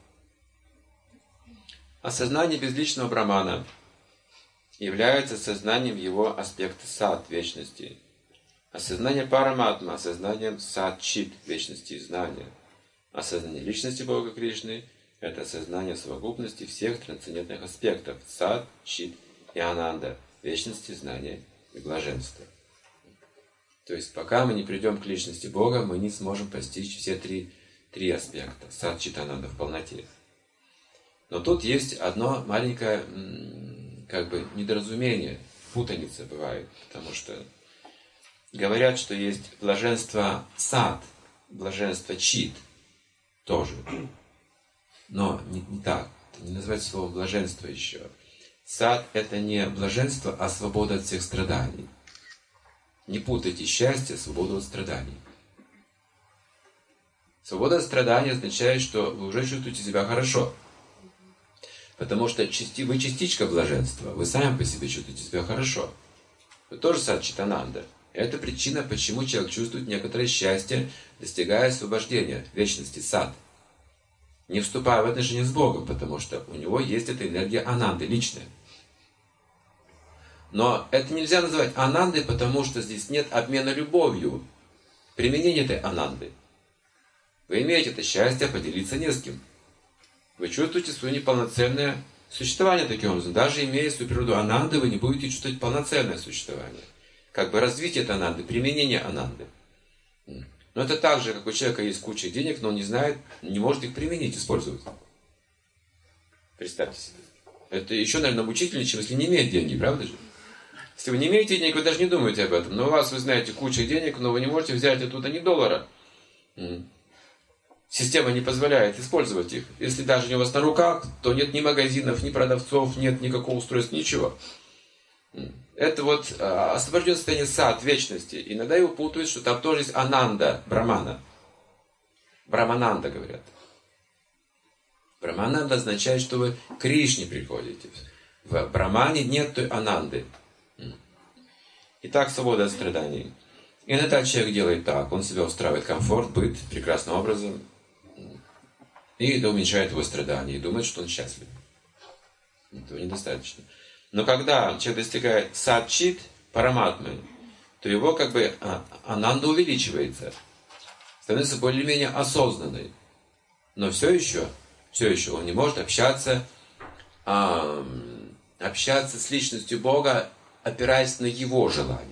Осознание безличного Брахмана является сознанием его аспекта сад, вечности. Осознание Параматма, осознанием сад-чит, вечности и знания. Осознание личности Бога Кришны – это осознание совокупности всех трансцендентных аспектов сад, чит и ананда, вечности, знания и блаженства. То есть, пока мы не придем к личности Бога, мы не сможем постичь все три аспекта сад, чит, ананда в полноте. Но тут есть одно маленькое недоразумение, путаница бывает, потому что говорят, что есть блаженство сад, блаженство чит тоже. Но не так, это не назвать словом блаженство еще. Сад – это не блаженство, а свобода от всех страданий. Не путайте счастье, свободу от страданий. Свобода от страданий означает, что вы уже чувствуете себя хорошо. Потому что вы частичка блаженства, вы сами по себе чувствуете себя хорошо. Вы тоже сад Читананда. Это причина, почему человек чувствует некоторое счастье, достигая освобождения, вечности, сад. Не вступая в отношения с Богом, потому что у него есть эта энергия ананды, личная. Но это нельзя называть анандой, потому что здесь нет обмена любовью. Применение этой ананды. Вы имеете это счастье поделиться не с кем. Вы чувствуете свое неполноценное существование таким образом. Даже имея свою природу ананды, вы не будете чувствовать полноценное существование. Как бы развитие этой ананды, применение ананды. Но это так же, как у человека есть куча денег, но он не знает, не может их применить, использовать. Представьте себе. Это еще, наверное, мучительнее, чем если не иметь деньги, правда же? Если вы не имеете денег, вы даже не думаете об этом. Но у вас, вы знаете, куча денег, но вы не можете взять оттуда ни доллара. Система не позволяет использовать их. Если даже не у вас на руках, то нет ни магазинов, ни продавцов, нет никакого устройства, ничего. Это вот освобожденное состояние сад, вечности. Иногда его путают, что там тоже есть ананда, брамана. Брамананда, говорят. Брамананда означает, что вы к Кришне приходите. В брамане нет той ананды. Итак, свобода от страданий. Иногда человек делает так. Он себя устраивает комфорт, быт, прекрасным образом. И это уменьшает его страдания. И думает, что он счастлив. Этого недостаточно. Но когда человек достигает сад-чит, параматмы, то его ананда увеличивается. Становится более-менее осознанной. Но все еще он не может общаться с личностью Бога, опираясь на его желание.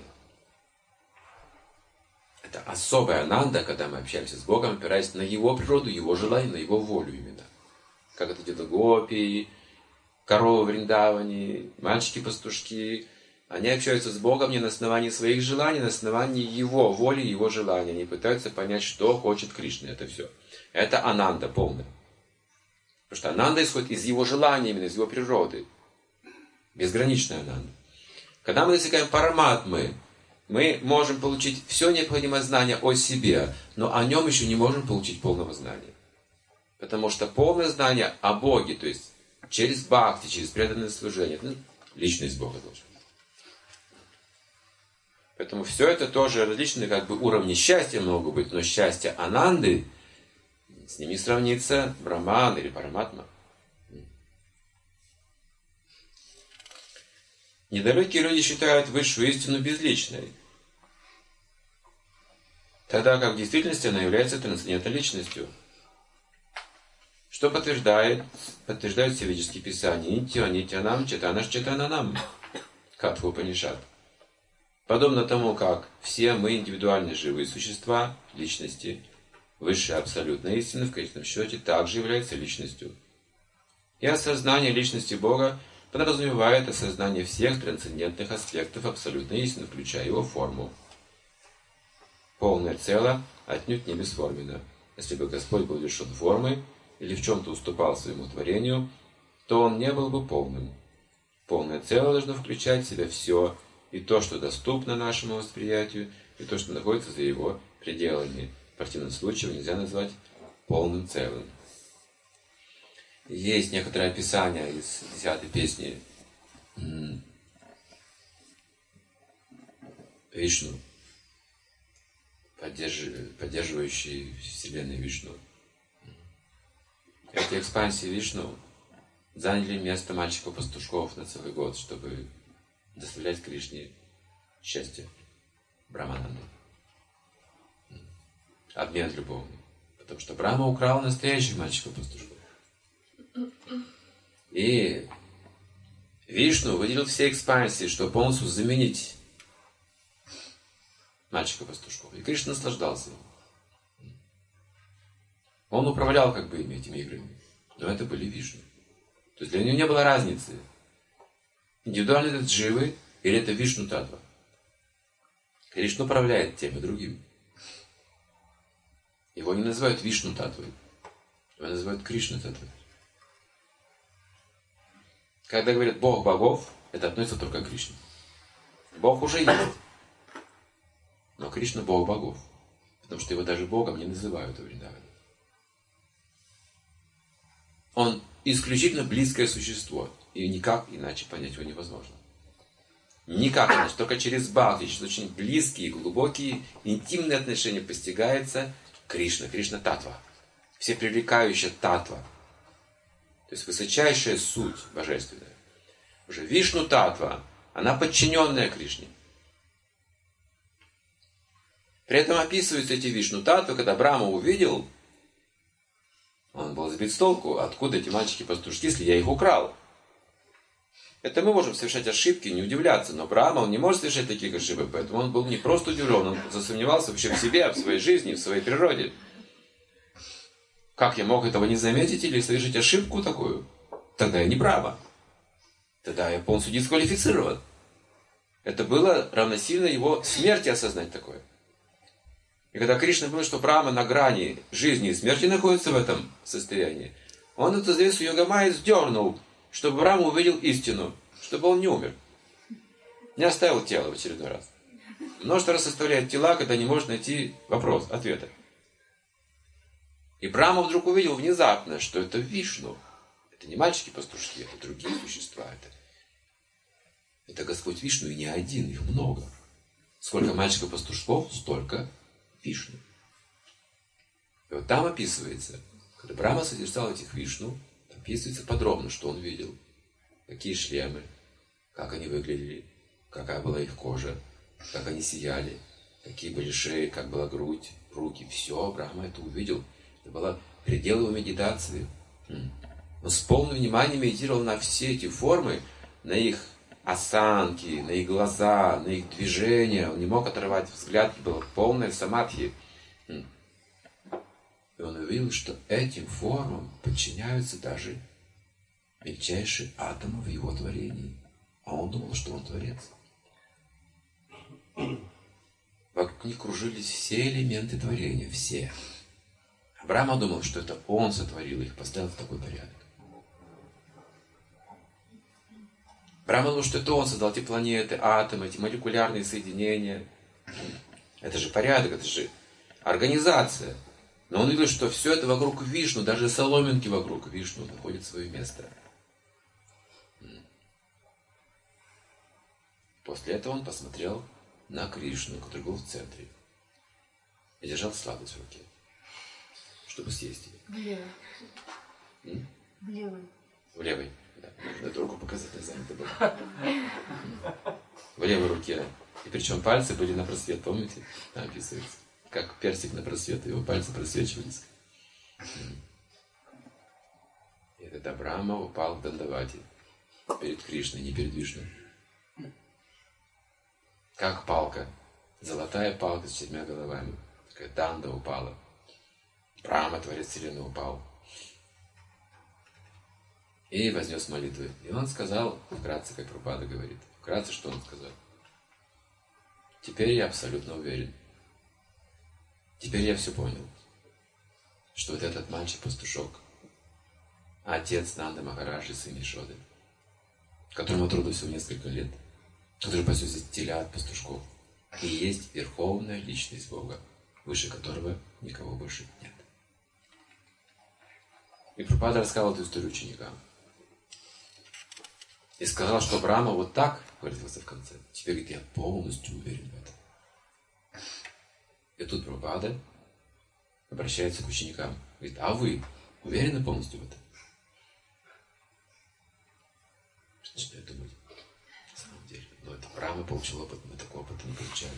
Это особая ананда, когда мы общаемся с Богом, опираясь на его природу, его желание, на его волю именно. Как это делают гопи, коровы в Вриндаване, мальчики-пастушки. Они общаются с Богом не на основании своих желаний, на основании его воли, его желания. Они пытаются понять, что хочет Кришна. Это все. Это ананда полная. Потому что ананда исходит из его желания, именно из его природы. Безграничная ананда. Когда мы достигаем параматмы, мы можем получить все необходимое знание о себе, но о нем еще не можем получить полного знания. Потому что полное знание о Боге, то есть через бхакти, через преданное служение, личность Бога должна быть. Поэтому все это тоже различные как бы уровни счастья могут быть, но счастье Ананды, с ними сравнится Брахман или Параматма. Недалекие люди считают высшую истину безличной, тогда как в действительности она является трансцендентной личностью. Что подтверждают все ведические писания. Нитьо, нитьянам, четанаш, четананам. Катха Упанишад. Подобно тому, как все мы индивидуальные живые существа, личности, высшая абсолютная истина в конечном счете также является личностью. И осознание личности Бога подразумевает осознание всех трансцендентных аспектов абсолютной истины, включая его форму. Полное целое отнюдь не бесформенно. Если бы Господь был лишен формы или в чем-то уступал своему творению, то Он не был бы полным. Полное целое должно включать в себя все, и то, что доступно нашему восприятию, и то, что находится за его пределами. В противном случае его нельзя назвать полным целым. Есть некоторое описание из 10-й песни Вишну, поддерживающий Вселенной Вишну. Эти экспансии Вишну заняли место мальчиков-пастушков на целый год, чтобы доставлять Кришне счастье, Брахмананду. Обмен любовный. Потому что Брахма украл настоящих мальчиков-пастушков. И Вишну выделил все экспансии, чтобы полностью заменить мальчика-пастушков. И Кришна наслаждался им. Он управлял как бы этими играми. Но это были Вишну. То есть для него не было разницы. Индивидуально это дживы или это Вишну Татва. Кришна управляет тем и другим. Его не называют Вишну Татвой. Его называют Кришна Татвой. Когда говорят Бог богов, это относится только к Кришне. Бог уже есть. Но Кришна Бог богов. Потому что его даже Богом не называют в Вриндаване. Он исключительно близкое существо. И никак иначе понять его невозможно. Никак иначе. Только через Бхакти, через очень близкие, глубокие, интимные отношения постигается Кришна. Кришна Татва. Все привлекающая Татва. То есть высочайшая суть божественная. Уже Вишну Татва, она подчиненная Кришне. При этом описываются эти Вишну Татвы, когда Брахма увидел, он был сбит с толку, откуда эти мальчики-пастушки, если я их украл. Это мы можем совершать ошибки, не удивляться, но Брахма, он не может совершать таких ошибок, поэтому он был не просто удивлен, он засомневался вообще в себе, в своей жизни, в своей природе. Как я мог этого не заметить или совершить ошибку такую? Тогда я не Брахма. Тогда я полностью дисквалифицирован. Это было равносильно его смерти осознать такое. И когда Кришна понял, что Брахма на грани жизни и смерти находится в этом состоянии, он эту завесу Йогамайи сдернул, чтобы Брахма увидел истину, чтобы он не умер. Не оставил тело в очередной раз. Множество раз оставляет тела, когда не может найти вопрос, ответа. И Брахма вдруг увидел внезапно, что это Вишну. Это не мальчики-пастушки, это другие существа. Это Господь Вишну, и не один, их много. Сколько мальчиков-пастушков, столько Вишну. И вот там описывается, когда Брахма созерцал этих Вишну, описывается подробно, что он видел. Какие шлемы, как они выглядели, какая была их кожа, как они сияли, какие были шеи, как была грудь, руки. Все, Брахма это увидел. Это было предел его медитации. Он с полным вниманием медитировал на все эти формы, на их осанки, на их глаза, на их движения. Он не мог оторвать взгляд, было полное самадхи. И он увидел, что этим формам подчиняются даже мельчайшие атомы в его творении. А он думал, что он творец. Вокруг них кружились все элементы творения, все. А Брахма думал, что это он сотворил их, поставил в такой порядок. Брахма думал, что это он создал эти планеты, атомы, эти молекулярные соединения. Это же порядок, это же организация. Но он видел, что все это вокруг Вишну, даже соломинки вокруг Вишну находят свое место. После этого он посмотрел на Кришну, который был в центре, и держал сладость в руке, чтобы съесть ее. В левой. В левой. В левой. Да, нужно эту руку показать, я занята была. В левой руке. И причем пальцы были на просвет, помните? Там описывается. Как персик на просвет, его пальцы просвечивались. И этот Брахма упал в Дандавати перед Кришной, не перед Вишну. Как палка. Золотая палка с 4 головами. Такая Данда упала. Брахма, Творец Вселенной, упал. И вознес молитвы. И он сказал, вкратце, как Прабхупада говорит, вкратце, что он сказал. Теперь я абсолютно уверен. Теперь я все понял. Что вот этот мальчик-пастушок, отец Нанды Махараджи, сын Ешоды, которому трудно всего несколько лет, который пасет телят, пастушков, и есть верховная личность Бога, выше которого никого больше нет. И Прабхупада рассказал эту историю ученикам. И сказал, что Брахма вот так, говорит в конце, теперь говорит, я полностью уверен в этом. И тут Прабхупада обращается к ученикам. Говорит, а вы уверены полностью в этом? Что начинают думать? На самом деле, это Брахма получил опыт, мы такой опыт не получали.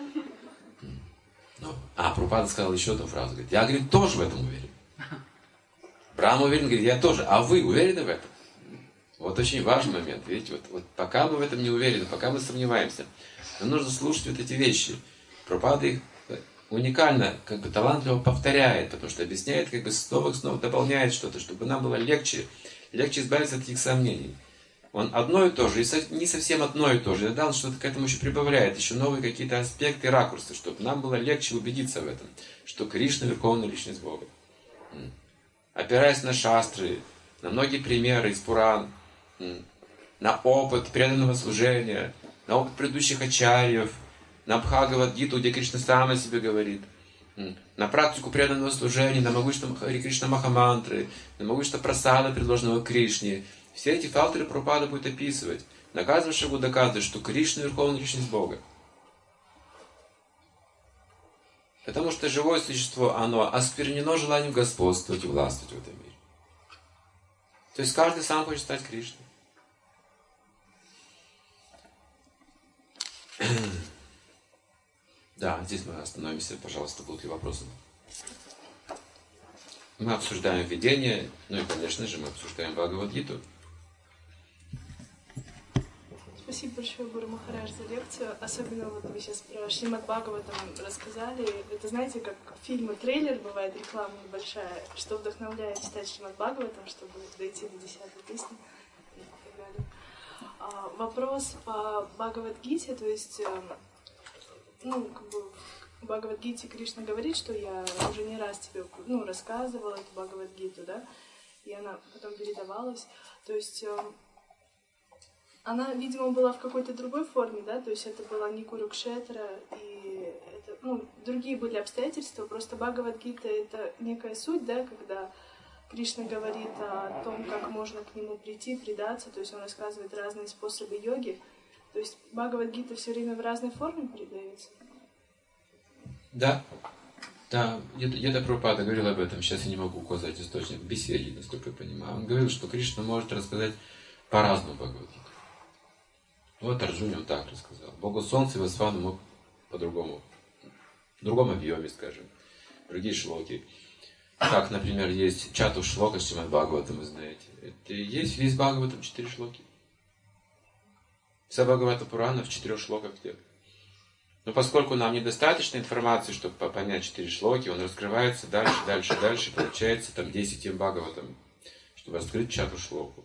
Прабхупада сказал еще одну фразу. Говорит, я, говорит, тоже в этом уверен. Брахма уверен, говорит, я тоже. А вы уверены в этом? Вот очень важный момент. Видите, вот пока мы в этом не уверены, пока мы сомневаемся, нам нужно слушать вот эти вещи. Прабхупада их уникально, талантливо повторяет, потому что объясняет, снова и снова дополняет что-то, чтобы нам было легче избавиться от этих сомнений. Он одно и то же, и не совсем одно и то же. Иногда он что-то к этому еще прибавляет, еще новые какие-то аспекты, ракурсы, чтобы нам было легче убедиться в этом, что Кришна — верховная личность Бога. Опираясь на шастры, на многие примеры из Пуран, на опыт преданного служения, на опыт предыдущих ачарьев, на Бхагавад-гиту, где Кришна сам о себе говорит, на практику преданного служения, на могущество Хари Кришна Махамантры, на могущество прасада, предложенного Кришне. Все эти факторы Прабхупада будет описывать. На каждом шагу доказывает, что Кришна — верховная личность Бога. Потому что живое существо, оно осквернено желанием господствовать и властвовать в этом мире. То есть каждый сам хочет стать Кришной. Да, здесь мы остановимся. Пожалуйста, будут ли вопросы? Мы обсуждаем видение, и, конечно же, мы обсуждаем Бхагавад-гиту. Спасибо большое, Гуру Махарадж, за лекцию. Особенно вы сейчас про Шримад Бхагаватам рассказали. Это, знаете, как фильмы, трейлер бывает, реклама небольшая, что вдохновляет читать Шримад Бхагаватам, чтобы дойти до 10-й песни и так далее. Вопрос по Бхагавад-гите, то есть, в Бхагавад-гите Кришна говорит, что я уже не раз тебе рассказывала эту Бхагавад-гиту, да, и она потом передавалась. То есть она, видимо, была в какой-то другой форме, да, то есть это была не Курукшетра, и это, другие были обстоятельства, просто Бхагавад-гита — это некая суть, да, когда Кришна говорит о том, как можно к нему прийти, предаться, то есть он рассказывает разные способы йоги, то есть Бхагавад-гита все время в разной форме передается. Да, Йода Прабхупада говорил об этом, сейчас я не могу указать источник, в беседе, насколько я понимаю. Он говорил, что Кришна может рассказать по-разному Бхагавад-гиту. Вот Арджуне он так рассказал. Богу Солнца и Васвану мог по-другому. В другом объеме, скажем. Другие шлоки. Как, например, есть Чату шлока Шримад Бхагаватам, вы знаете. Это и есть весь Бхагаватам 4 шлоки. Вся Бхагавата Пурана в 4 шлоках где. Но поскольку нам недостаточно информации, чтобы понять 4 шлоки, он раскрывается дальше, получается там 10 Бхагаватам, чтобы раскрыть Чату шлоку.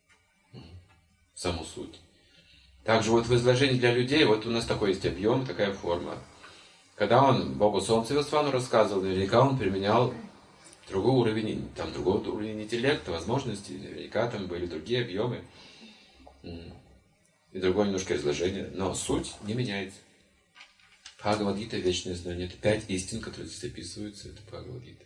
Саму суть. Также вот в изложении для людей, вот у нас такой есть объем, такая форма. Когда он Богу Солнца и Васвану рассказывал, наверняка он применял другой уровень интеллекта, возможностей, наверняка там были другие объемы и другое немножко изложение, но суть не меняется. Бхагавад-гита — вечное знание. Это 5 истин, которые здесь описываются, это Бхагавад-гита.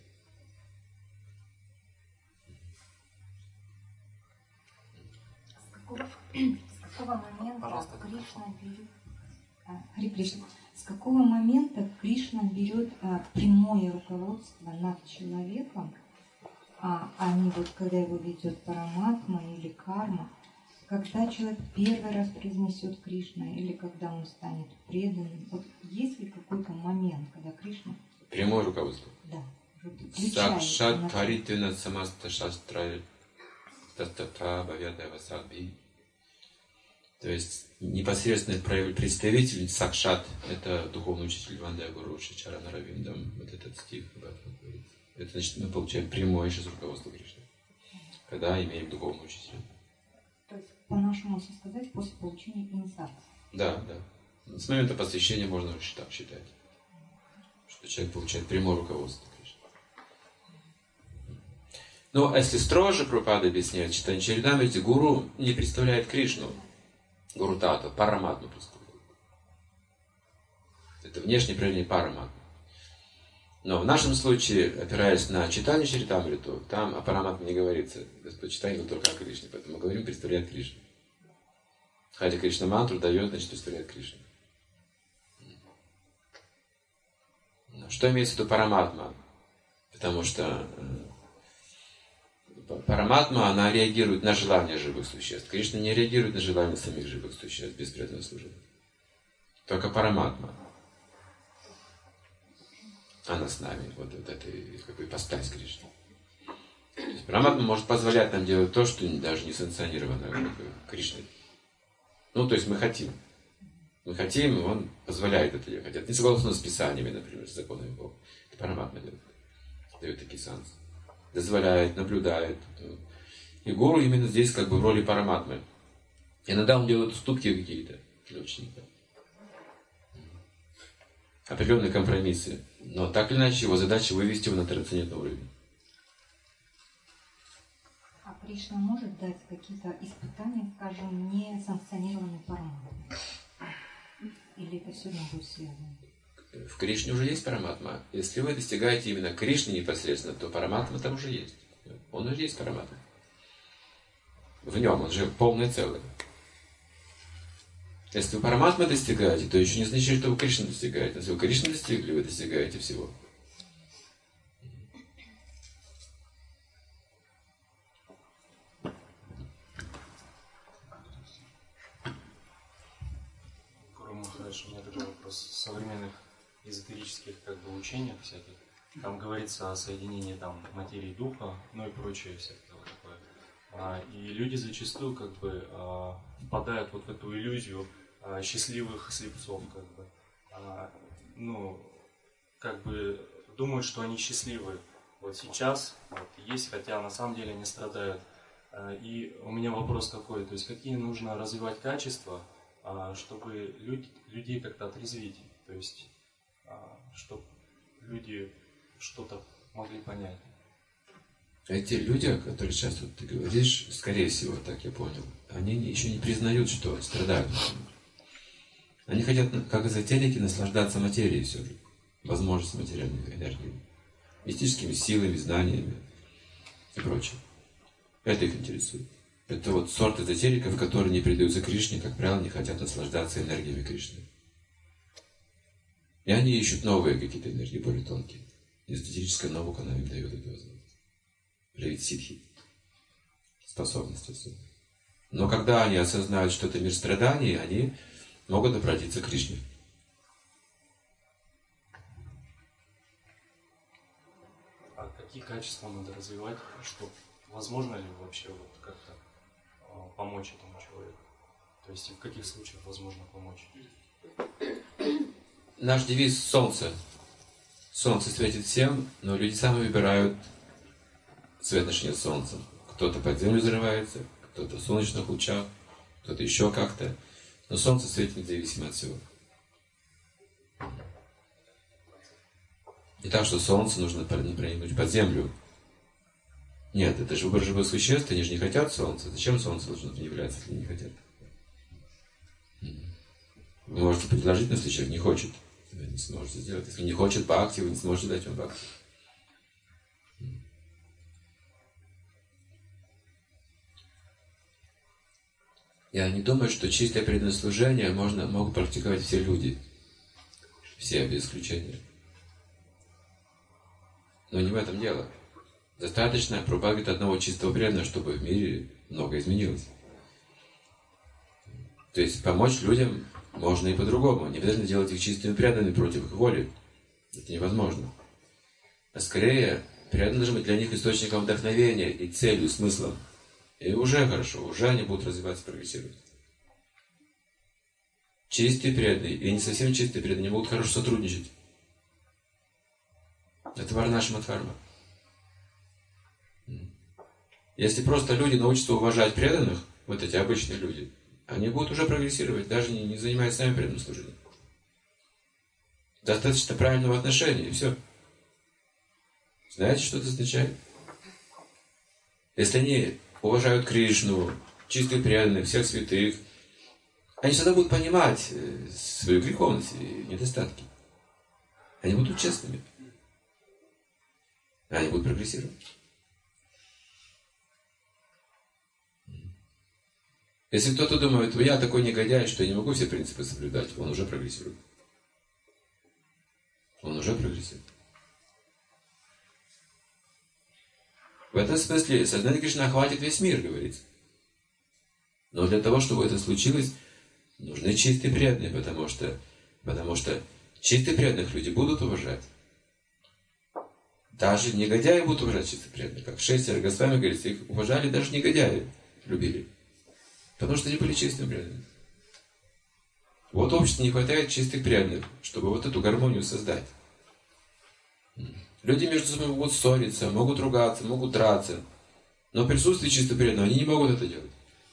С какого момента Кришна видит Хари Кришна. С какого момента Кришна берет прямое руководство над человеком, а не вот когда его ведет параматма или карма, когда человек первый раз произнесет Кришна или когда он станет преданным? Вот есть ли какой-то момент, когда Кришна... Прямое руководство? Да. Сакшат паритвина самаста шастра тастата бхавята васадби. То есть непосредственный представитель Сакшат, это духовный учитель Вандая Гуру Шичарана Равиндам, вот этот стих об этом говорит. Это значит, мы получаем прямое сейчас руководство Кришны, когда имеем духовного учителя. То есть, по-нашему, можно сказать, после получения инициации. Да, да. С момента посвящения можно уже так считать, что человек получает прямое руководство Кришны. Но если строже Прабхупада объясняет, читание Чаритамрити, гуру не представляет Кришну. Гуру Тата, параматму представляет. Это внешнее проявление параматмы. Но в нашем случае, опираясь на читание Чаритамриту, там о параматме не говорится. Господь читает только о Кришне, поэтому мы говорим, представляет Кришну. Хари Кришна мантру дает, значит, представляет Кришну. Что имеется в виду параматма? Потому что параматма, она реагирует на желания живых существ. Кришна не реагирует на желания самих живых существ без преданного служения. Только параматма. Она с нами. Вот это как бы ипостась Кришны. Параматма может позволять нам делать то, что даже не санкционировано Кришной. Ну, то есть мы хотим. Мы хотим, и он позволяет это делать. Это не согласно с писаниями, например, с законами Бога. Это параматма делает. Дает такие санкции. Дозволяет, наблюдает. И гуру именно здесь как бы в роли параматмы. Иногда он делает уступки какие-то для ученика. Определенные компромиссы. Но так или иначе его задача вывести его на трансцендентный уровень. А Кришна может дать какие-то испытания, скажем, не санкционированной параматмой? Или это все равно будет связано? В Кришне уже есть параматма. Если вы достигаете именно Кришны непосредственно, то параматма там уже есть. Он уже есть параматма. В нем он же полное целое. Если вы параматмы достигаете, то еще не значит, что вы Кришны достигаете. Если вы Кришны достигли, вы достигаете всего. Гуру Махарадж, у меня такой вопрос. В современных эзотерических учениях всяких, там говорится о соединении материи и духа, ну и прочее всякое такое. И люди зачастую впадают в эту иллюзию счастливых слепцов, думают, что они счастливы сейчас, есть, хотя на самом деле они страдают. И у меня вопрос такой, то есть какие нужно развивать качества, чтобы людей как-то отрезвить, то есть чтобы люди что-то могли понять. Эти люди, о которых сейчас ты говоришь, скорее всего, так я понял, они еще не признают, что страдают. Они хотят, как эзотерики, наслаждаться материей все же, возможностью материальной энергии, мистическими силами, знаниями и прочее. Это их интересует. Это сорт эзотериков, которые не предаются Кришне, как правило, не хотят наслаждаться энергиями Кришны. И они ищут новые какие-то энергии, более тонкие. Эзотерическая наука нам им дает эту возможность. Проявить ситхи, способности особенно. Но когда они осознают, что это мир страданий, они могут обратиться к Кришне. А какие качества надо развивать, что возможно ли вообще как-то помочь этому человеку? То есть в каких случаях возможно помочь? Наш девиз — солнце. Солнце светит всем, но люди сами выбирают свои отношения с солнцем. Кто-то под землю взрывается, кто-то в солнечных лучах, кто-то еще как-то. Но солнце светит независимо от всего. Не так, что солнце нужно проникнуть под землю. Нет, это же выбор живых существ, они же не хотят солнца. Зачем солнце должно являться, если они не хотят? Вы можете предложить, но если человек не хочет, вы не сможете сделать. Если не хочет бхакти, вы не сможете дать ему бхакти. Я не думаю, что чистое преданное служение могут практиковать все люди. Все, без исключения. Но не в этом дело. Достаточно пропагать одного чистого преданного, чтобы в мире много изменилось. То есть помочь людям можно и по-другому. Не обязательно делать их чистыми преданными против их воли. Это невозможно. А скорее, преданные должны быть для них источником вдохновения и целью, смыслом. И уже хорошо, уже они будут развиваться, прогрессировать. Чистые преданные и не совсем чистые преданные не будут хорошо сотрудничать. Это варнашамадхарма. Если просто люди научатся уважать преданных, вот эти обычные люди, они будут уже прогрессировать, даже не занимаясь сами преданным служением. Достаточно правильного отношения, и все. Знаете, что это означает? Если они уважают Кришну, чистых преданных, всех святых, они всегда будут понимать свою греховность и недостатки. Они будут честными. Они будут прогрессировать. Если кто-то думает, я такой негодяй, что я не могу все принципы соблюдать, он уже прогрессирует. Он уже прогрессирует. В этом смысле сознание Кришны охватит весь мир, говорится. Но для того, чтобы это случилось, нужны чистые преданные, потому что чистых преданных люди будут уважать. Даже негодяи будут уважать чистых преданных. Как Шестер Госвами говорится, их уважали даже негодяи, любили. Потому что они были чистыми преданными. Вот обществу не хватает чистых преданных, чтобы вот эту гармонию создать. Люди между собой могут ссориться, могут ругаться, могут драться. Но в присутствии чистых преданных они не могут это делать.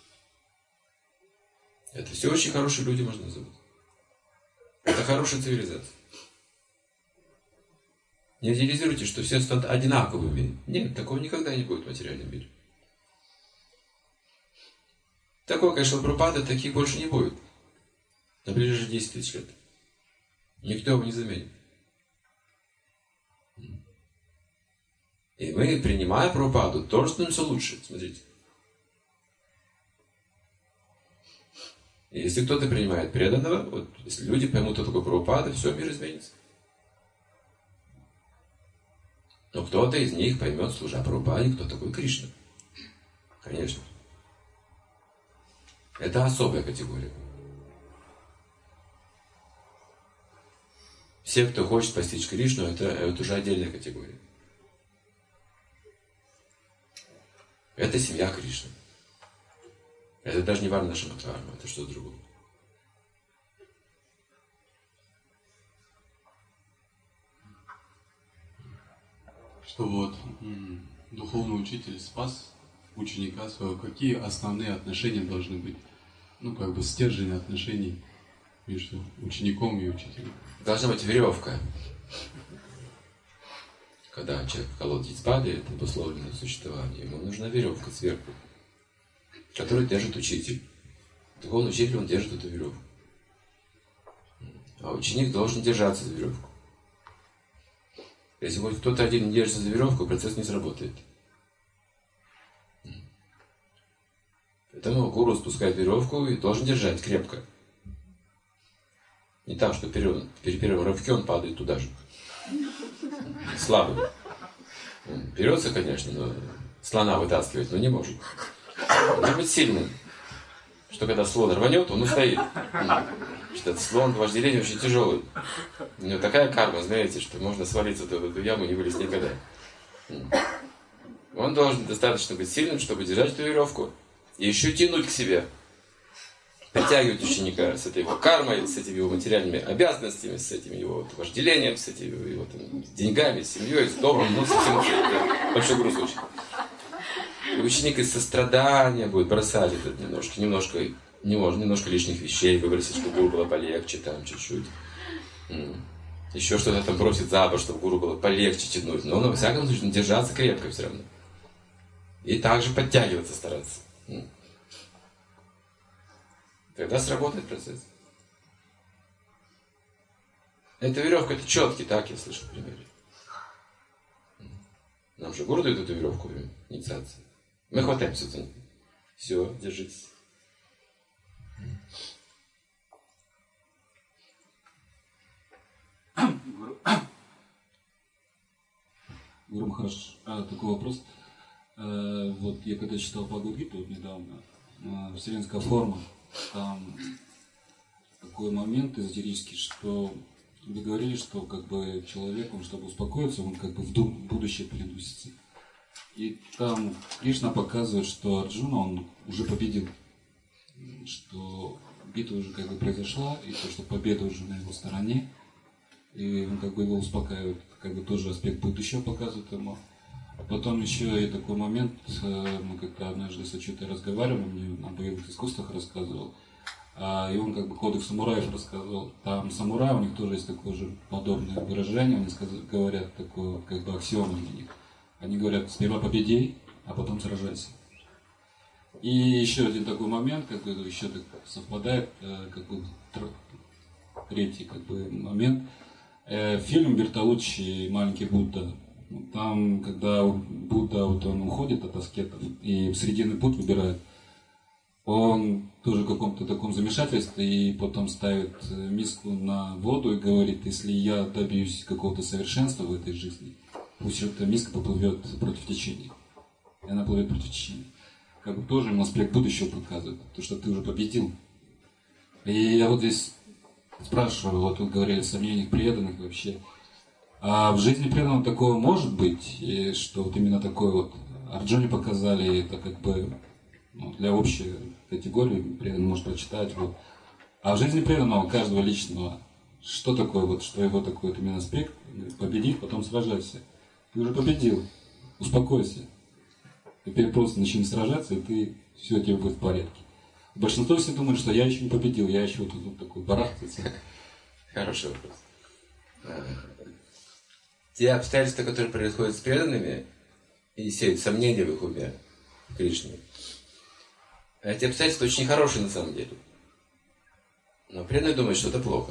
Это все очень хорошие люди, можно назвать. Это хорошая цивилизация. Не идеализируйте, что все станут одинаковыми. Нет, такого никогда не будет в материальном мире. Такого, конечно, Прабхупады, таких больше не будет. На ближайшие 10 тысяч лет. Никто его не заменит. И мы, принимая Прабхупаду, тоже становимся лучше. Смотрите. И если кто-то принимает преданного, вот если люди поймут, кто такой Прабхупада, все, мир изменится. Но кто-то из них поймет, служа Прабхупаде, кто такой Кришна. Конечно. Это особая категория. Все, кто хочет постичь Кришну, это уже отдельная категория. Это семья Кришны. Это даже не варнашамадхарма, это что-то другое. Что вот духовный учитель спас ученика своего, какие основные отношения должны быть? Ну, как бы стержень отношений между учеником и учителем. Должна быть веревка. Когда человек в колодец падает, обусловлено существование, ему нужна веревка сверху, которую держит учитель. Духовный учитель, он держит эту веревку. А ученик должен держаться за веревку. Если хоть кто-то один не держится за веревку, процесс не сработает. Поэтому гуру спускает веревку и должен держать крепко. Не так, что при первом рывке он падает туда же. Слабый. Он берется, конечно, но слона вытаскивать, но не может. Должен быть сильным. Что когда слон рванет, он устоит. Что этот слон вожделение очень тяжелый. У него такая карма, знаете, что можно свалиться в эту яму и не вылезть никогда. Он должен достаточно быть сильным, чтобы держать эту веревку. И еще тянуть к себе. Притягивать ученика с этой его кармой, с этими его материальными обязанностями, с этим его вожделением, с этими его деньгами, с семьей, с домом, ну, со всем этим. Большой груз очень. И ученик из сострадания будет бросать этот немножко лишних вещей, выбросить, чтобы гуру было полегче, там чуть-чуть. Еще что-то там бросит за борт, чтобы гуру было полегче тянуть. Но во всяком случае держаться крепко все равно. И также подтягиваться стараться. Тогда сработает процесс. Эта веревка, это четкий, так я слышал в примере. Нам же гуру дают эту веревку в инициации. Мы хватаемся за нее. Все, держитесь. Гуру Махарадж, такой вопрос. Вот я когда читал Бхагавад-гиту вот недавно, вселенская форма, там такой момент эзотерический, что вы говорили, что как бы человек, он, чтобы успокоиться, он как бы в будущее переносится. И там Кришна показывает, что Арджуна, он уже победил, что битва уже как бы произошла, и то, что победа уже на его стороне, и он как бы его успокаивает, как бы тоже аспект будущего показывает ему. А потом еще и такой момент, мы как-то однажды с Ачютой разговаривали, мне на боевых искусствах рассказывал, и он как бы кодекс самураев рассказывал. Там самураи, у них тоже есть такое же подобное выражение, они говорят такое, как бы аксиома для них. Они говорят, сперва победи, а потом сражайся. И еще один такой момент, как бы еще так совпадает, как бы третий как бы момент. Фильм Бертолуччи «Маленький Будда». Там, когда Будда вот он уходит от аскетов и в срединный путь выбирает, он тоже в каком-то таком замешательстве и потом ставит миску на воду и говорит, если я добьюсь какого-то совершенства в этой жизни, пусть эта миска поплывет против течения. И она плывет против течения. Как бы тоже ему аспект будущего показывает, то, что ты уже победил. И я вот здесь спрашиваю, вот вы говорили о сомнениях преданных вообще. А в жизни преданного такого может быть, и что вот именно такое вот Арджуне показали, это как бы для общей категории преданный может прочитать. Вот. А в жизни преданного, каждого личного, что такое, вот, что его такой вот именно аспект, победить, потом сражайся. Ты уже победил, успокойся. Теперь просто начни сражаться, и ты все тебе будет в порядке. Большинство все думают, что я еще не победил, я еще вот такой барахтается. Хороший вопрос. Те обстоятельства, которые происходят с преданными и сеют сомнения в их уме Кришне, эти обстоятельства очень хорошие на самом деле. Но преданные думают, что это плохо.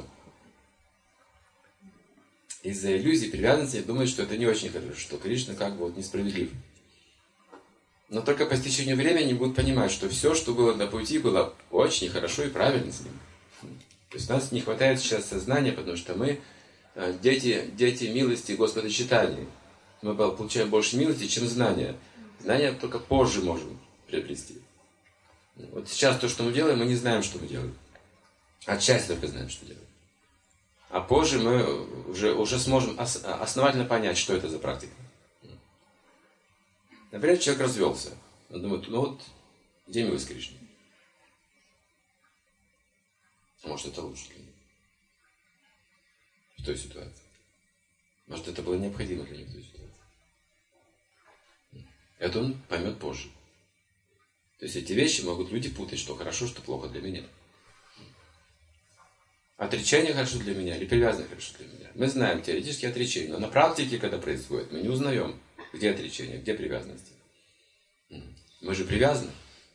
Из-за иллюзий, привязанности думают, что это не очень хорошо, что Кришна как бы вот несправедлив. Но только по истечению времени они будут понимать, что все, что было на пути, было очень хорошо и правильно с ним. То есть у нас не хватает сейчас сознания, потому что мы дети милости Господа читания. Мы получаем больше милости, чем знания. Знания только позже можем приобрести. Вот сейчас то, что мы делаем, мы не знаем, что мы делаем. Отчасти только знаем, что делаем. А позже мы уже сможем основательно понять, что это за практика. Например, человек развелся. Он думает, ну вот, где милость Кришны? Может, это лучше для него. В той ситуации. Может, это было необходимо для него в той ситуации. Это он поймет позже. То есть эти вещи могут люди путать, что хорошо, что плохо для меня. Отречение хорошо для меня или привязанность хорошо для меня. Мы знаем теоретически отречение, но на практике, когда происходит, мы не узнаем, где отречение, где привязанность. Мы же привязаны.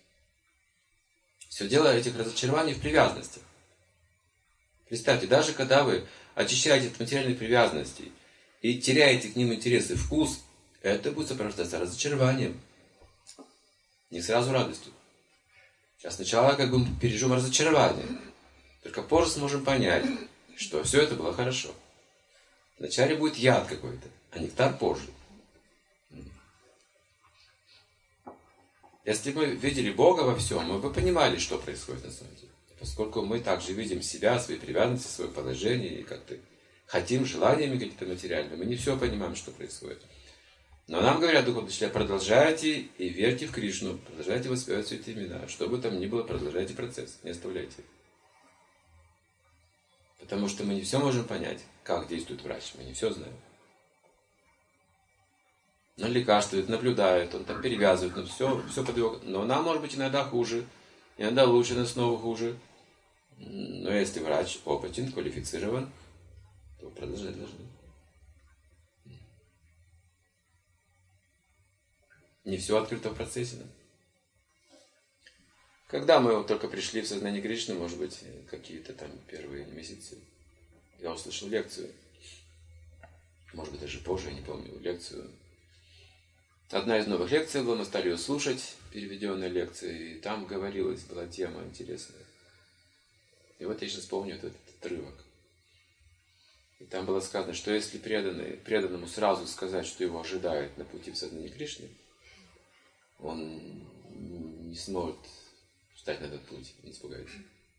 Все дело этих разочарований в привязанности. Представьте, даже когда вы очищаете от материальных привязанностей и теряете к ним интерес и вкус, это будет сопровождаться разочарованием. Не сразу радостью. Сейчас сначала как бы мы переживем разочарование. Только позже сможем понять, что все это было хорошо. Вначале будет яд какой-то, а нектар позже. Если бы мы видели Бога во всем, мы бы понимали, что происходит на самом деле. Поскольку мы также видим себя, свои привязанности, свое положение, и как-то хотим желаниями какие-то материальные, мы не все понимаем, что происходит. Но нам говорят духовные учителя, продолжайте и верьте в Кришну, продолжайте воспевать святые имена. Что бы там ни было, продолжайте процесс, не оставляйте. Потому что мы не все можем понять, как действует врач, мы не все знаем. Он лекарствует, наблюдает, он там перевязывает, но все под его... Но нам может быть иногда хуже, иногда лучше, но снова хуже. Но если врач опытен, квалифицирован, то продолжать должны. Не все открыто в процессе. Да? Когда мы вот только пришли в сознание Кришны, может быть, какие-то там первые месяцы, я услышал лекцию, может быть, даже позже, я не помню, лекцию. Одна из новых лекций была, мы стали ее слушать, переведенная лекция, и там говорилась, была тема интересная. И вот я сейчас помню этот отрывок. там было сказано, что если преданному сразу сказать, что его ожидает на пути в сознание Кришны, он не сможет встать на этот путь, он испугается.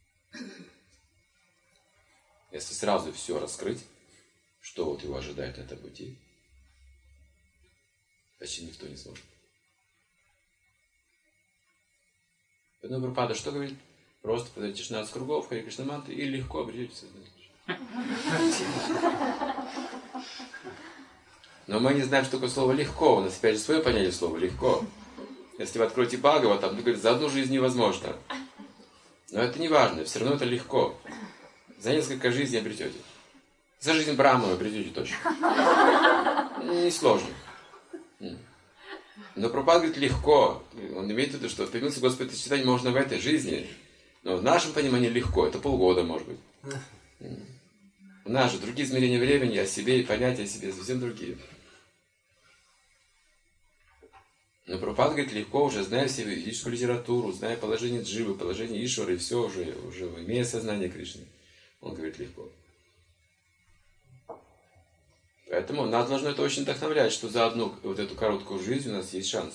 Если сразу все раскрыть, что вот его ожидает на этом пути, почти никто не сможет. Поэтому Прабхупада что говорит? Просто подойдите 16 кругов, Харе Кришна мантры, и легко обретете сознание. Но мы не знаем, что такое слово «легко». У нас опять же свое понятие слова «легко». Если вы откроете Бхагаватам, то говорит, за одну жизнь невозможно. Но это не важно, все равно это легко. За несколько жизней обретете. За жизнь Брахмана обретете точно. Не сложно. Но Прабхупада говорит легко. Он имеет в виду, что стремиться к Господу читать можно в этой жизни. Но в нашем понимании легко. Это полгода, может быть. У нас же другие измерения времени о себе и понятия о себе совсем другие. Но Прабхупада говорит легко, уже зная всю ведическую литературу, зная положение Дживы, положение Ишвары, и все уже имея сознание Кришны. Он говорит легко. Поэтому нас должно это очень вдохновлять, что за одну вот эту короткую жизнь у нас есть шанс.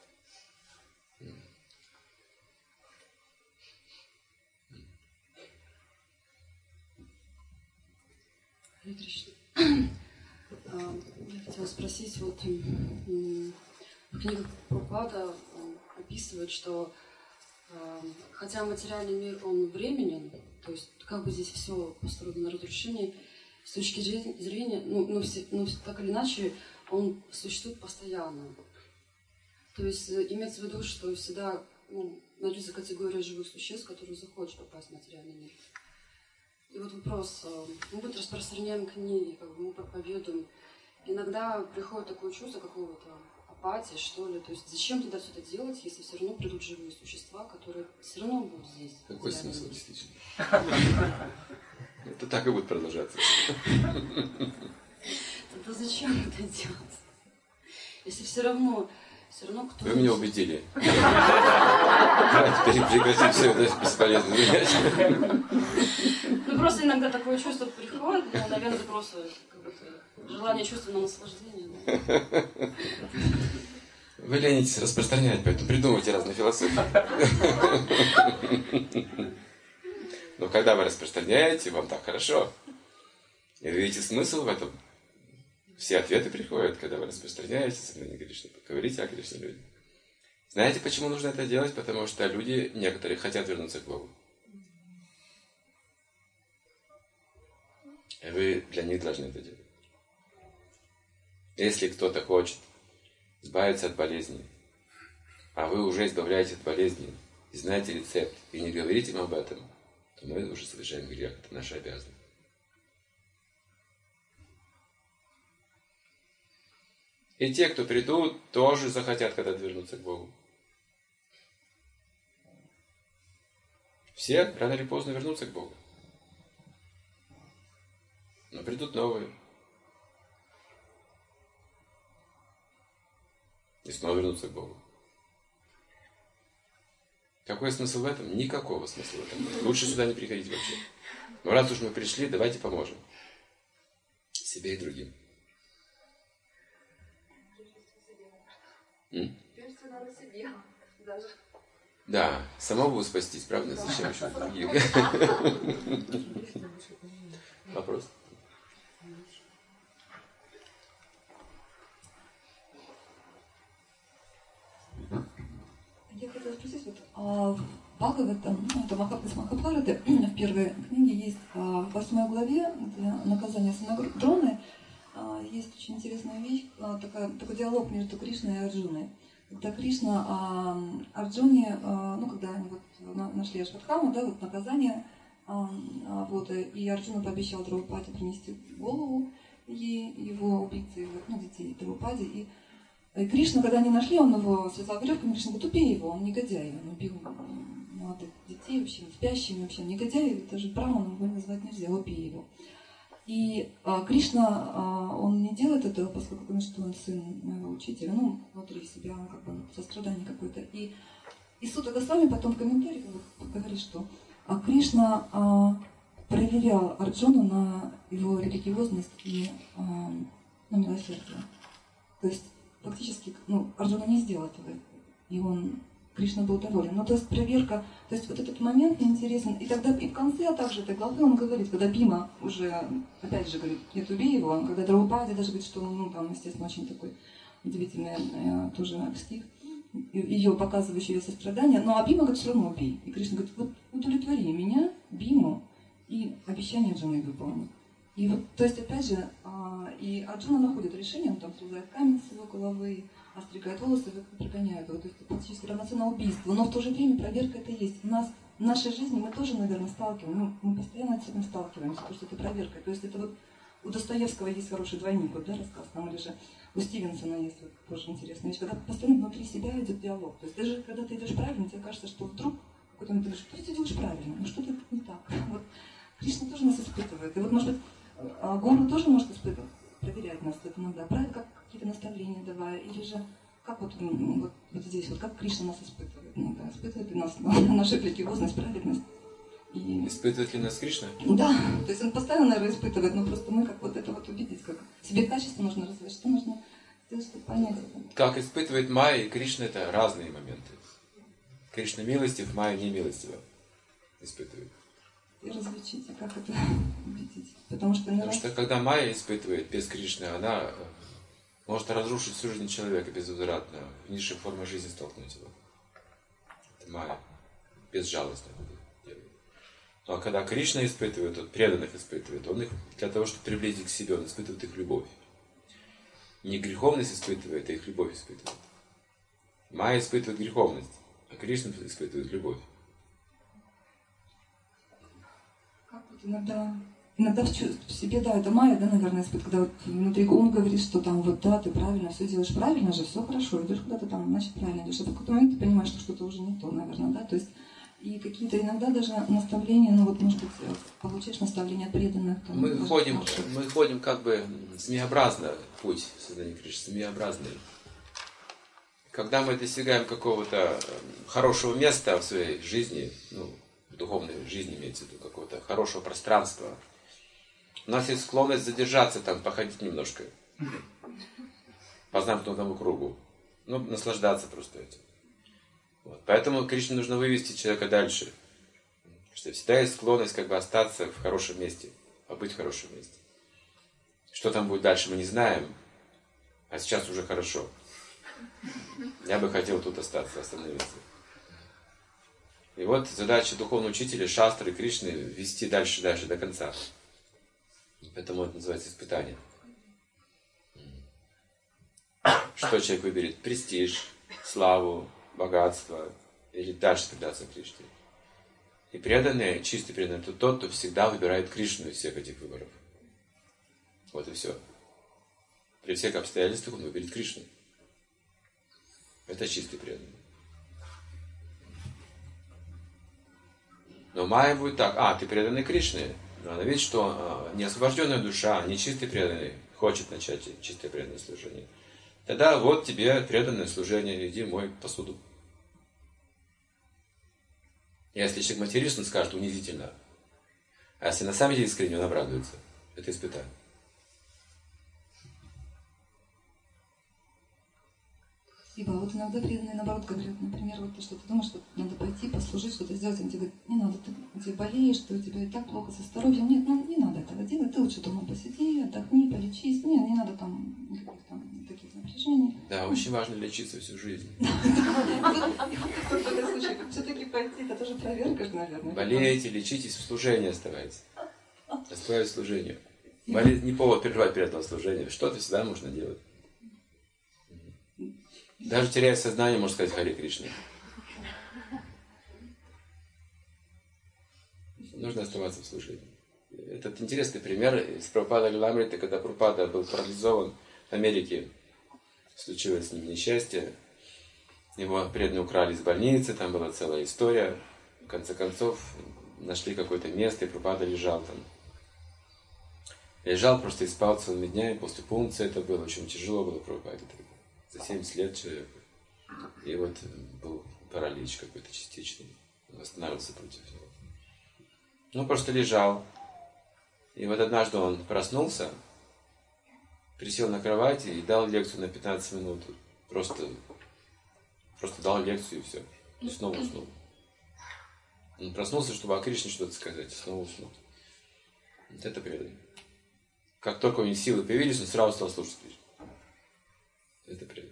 Я хотела спросить, вот книга Прабхупада описывает, что хотя материальный мир, он временен, то есть как бы здесь все построено на разрушении, с точки зрения, так или иначе, он существует постоянно. То есть имеется в виду, что всегда найдется категория живых существ, которые захочут попасть в материальный мир. И вот вопрос, мы вот распространяем книги, как бы мы проповедуем. Иногда приходит такое чувство какого-то апатии, что ли. То есть зачем тогда все это делать, если все равно придут живые существа, которые все равно будут здесь? Какой смысл, действительно? Это так и будет продолжаться. Тогда зачем это делать? Если все равно кто-то... Вы меня убедили. Теперь прекратить все это бесполезно. Просто иногда такое чувство приходит, наверное, это просто желание чувственного наслаждения. Вы ленитесь распространять, поэтому придумывайте разные философии. Но когда вы распространяете, вам так хорошо. И вы видите смысл в этом. Все ответы приходят, когда вы распространяете сознание Кришны, говорите о Кришне людям. Знаете, почему нужно это делать? Потому что люди, некоторые, хотят вернуться к Богу. И вы для них должны это делать. Если кто-то хочет избавиться от болезни, а вы уже избавляете от болезни, и знаете рецепт, и не говорите им об этом, то мы уже совершаем грех. Это наша обязанность. И те, кто придут, тоже захотят когда-то вернуться к Богу. Все рано или поздно вернутся к Богу. Но придут новые. И снова вернутся к Богу. Какой смысл в этом? Никакого смысла в этом. Лучше сюда не приходить вообще. Но раз уж мы пришли, давайте поможем. Себе и другим. Прежде надо себе даже. Да, самому спастись, правда? Зачем еще других? Вопрос? Я хотела спросить, вот в Бхагаватам, это Махабхараты, в первой книге есть в 8 главе, где наказание Санадроны, есть очень интересная вещь, такой диалог между Кришной и Арджуной. Когда Кришна Арджуне, когда они вот нашли Ашватхаму, да, вот наказание, вот, и Арджуна пообещал Драупаде принести голову его убийцы, детей Драупаде, и Кришна, когда они нашли, он его связал веревками, Кришна говорит, убей его, он негодяй, он убил молодых детей, вообще, спящими, вообще, негодяй, даже Брахманом его назвать нельзя, убей его. И Кришна, он не делает этого, поскольку говорит, что он сын моего учителя, внутри себя, он как бы сострадание какое-то. И Сута Госвами потом в комментариях говорит, что Кришна проверял Арджуну на его религиозность и на милосердие. То есть фактически Арджуна не сделал этого, и Кришна был доволен. То есть проверка, то есть вот этот момент мне интересен. И тогда и в конце также этой главы он говорит, когда Бима уже, опять же говорит, нет, убей его, когда Драупади даже говорит, что там, естественно, очень такой удивительный тоже стих, ее показывающий ее сострадание, но Бима говорит, все равно убей. И Кришна говорит, вот удовлетвори меня, Биму, и обещание жены выполни. И вот, то есть, опять же, и Арджуна находит решение, он там срезает камень с его головы, остригает волосы, прогоняет его. То есть, это практически равноценно убийству. Но в то же время проверка это есть. У нас в нашей жизни мы тоже, наверное, сталкиваемся, мы постоянно с этим сталкиваемся, потому что это проверка. То есть, это вот у Достоевского есть хороший двойник, вот, да, рассказ там, или же у Стивенсона есть вот, тоже интересная вещь, когда постоянно внутри себя идет диалог. То есть, даже когда ты идешь правильно, тебе кажется, что вдруг в какой-то момент ты говоришь, что ты делаешь правильно, ну что-то не так. Вот. Кришна тоже нас испытывает. И вот, может быть, гуру тоже может испытывать, проверять нас вот иногда, правильно, как какие-то наставления давая, или же как вот здесь, вот как Кришна нас испытывает иногда, испытывает ли нас на нашу религиозность, праведность. И... Испытывает ли нас Кришна? Да, то есть он постоянно, наверное, испытывает, но просто мы как вот это вот увидеть, как себе качество нужно развивать, что нужно сделать, чтобы понять это. Как испытывает Майя и Кришна, это разные моменты. Кришна милостив, Майя не милостива испытывает. И различить, как это убедить. Потому что когда Майя испытывает без Кришны, она может разрушить всю жизнь человека безвозвратно, в низших формах жизни столкнуть его. Это Майя. Безжалостно делает. Ну а когда Кришна испытывает, он преданных испытывает, он их для того, чтобы приблизить к себе, он испытывает их любовь. Не греховность испытывает, а их любовь испытывает. Майя испытывает греховность, а Кришна испытывает любовь. Иногда в себе, да, это Майя, да, наверное, испытывает, когда вот внутри он говорит, что там вот да, ты правильно, все делаешь правильно же, все хорошо, идешь куда-то там, значит правильно идешь. А в какой-то момент ты понимаешь, что что-то уже не то, наверное, да, то есть и какие-то иногда даже наставления, может быть, получаешь наставления от преданных. Там, мы ходим как бы змеобразно, путь создания Кришны, змеобразный. Когда мы достигаем какого-то хорошего места в своей жизни, в духовной жизни имеется в виду, какого-то хорошего пространства, у нас есть склонность задержаться там, походить немножко по замкнутому кругу, наслаждаться просто этим. Вот. Поэтому Кришне нужно вывести человека дальше. Потому что всегда есть склонность остаться в хорошем месте, побыть в хорошем месте. Что там будет дальше, мы не знаем, а сейчас уже хорошо. Я бы хотел тут остаться, остановиться. И вот задача духовного учителя, шастры, Кришны вести дальше до конца. Поэтому это называется испытание. Что человек выберет? Престиж, славу, богатство или дальше предаться Кришне. И преданный, чистый преданный, это тот, кто всегда выбирает Кришну из всех этих выборов. Вот и все. При всех обстоятельствах он выберет Кришну. Это чистый преданный. Но Майя будет так, ты преданный Кришне. Но она видит, что неосвобожденная душа, нечистый преданный, хочет начать чистое преданное служение. Тогда вот тебе преданное служение, иди мой посуду. Если человек материалист, он скажет унизительно. А если на самом деле искренне, он обрадуется. Это испытание. Спасибо. Вот иногда преданные, наоборот, говорят, например, вот что ты думаешь, что надо пойти, послужить, что-то сделать, они тебе говорят, не надо, ты болеешь, что у тебя и так плохо со здоровьем. Нет, не надо этого делать, ты лучше дома посиди, отдохни, полечись. Нет, не надо там никаких там таких напряжений. Да, очень важно лечиться всю жизнь. Все-таки пойти, это тоже проверка, наверное. Болеете, лечитесь, в служении оставайтесь. Оставайтесь в служении. Болезнь не повод переживать перед этого служения. Что-то всегда можно делать. Даже теряя сознание, можно сказать Харе Кришна. Нужно оставаться в служении. Этот интересный пример из Прабхупады Лиламриты, когда Прабхупада был парализован в Америке. Случилось с ним несчастье. Его преданные украли из больницы, там была целая история. В конце концов, нашли какое-то место, и Прабхупада лежал там. Лежал просто и спал целыми днями, после пункции это было, очень тяжело было Прабхупаде. За 70 лет человеку. И вот был паралич какой-то частичный. Он восстанавливался против него. Просто лежал. И вот однажды он проснулся, присел на кровати и дал лекцию на 15 минут. Просто дал лекцию и все. И снова уснул. Он проснулся, чтобы о Кришне что-то сказать, и снова уснул. Вот это преданность. Как только у него силы появились, он сразу стал слушать Кришну. Это преданность.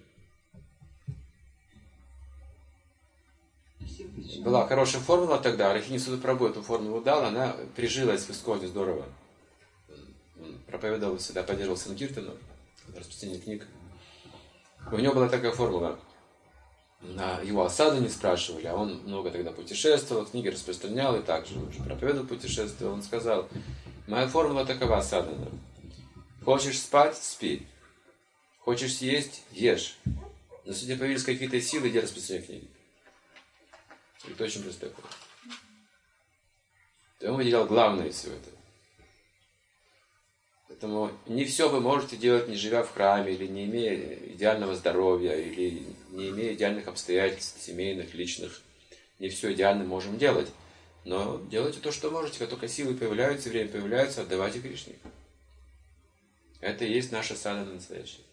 Была хорошая формула тогда, Рахини Судапрабху эту формулу дал, она прижилась в Исконе здорово. Он проповедовал всегда, поддерживал Санкиртану, распространение книг. У него была такая формула. Его осаду не спрашивали, а он много тогда путешествовал, книги распространял и также уже проповедовал, путешествовал. Он сказал: моя формула такова, осадана. Хочешь спать – спи. Хочешь съесть – ешь. Но если у тебя появились какие-то силы, иди распространяй книги. Это очень простой ход. Он выделял главное из всего этого. Поэтому не все вы можете делать, не живя в храме, или не имея идеального здоровья, или не имея идеальных обстоятельств, семейных, личных. Не все идеально можем делать. Но делайте то, что можете. Как только силы появляются, время появляется, отдавайте Кришне. Это и есть наша садхана настоящая.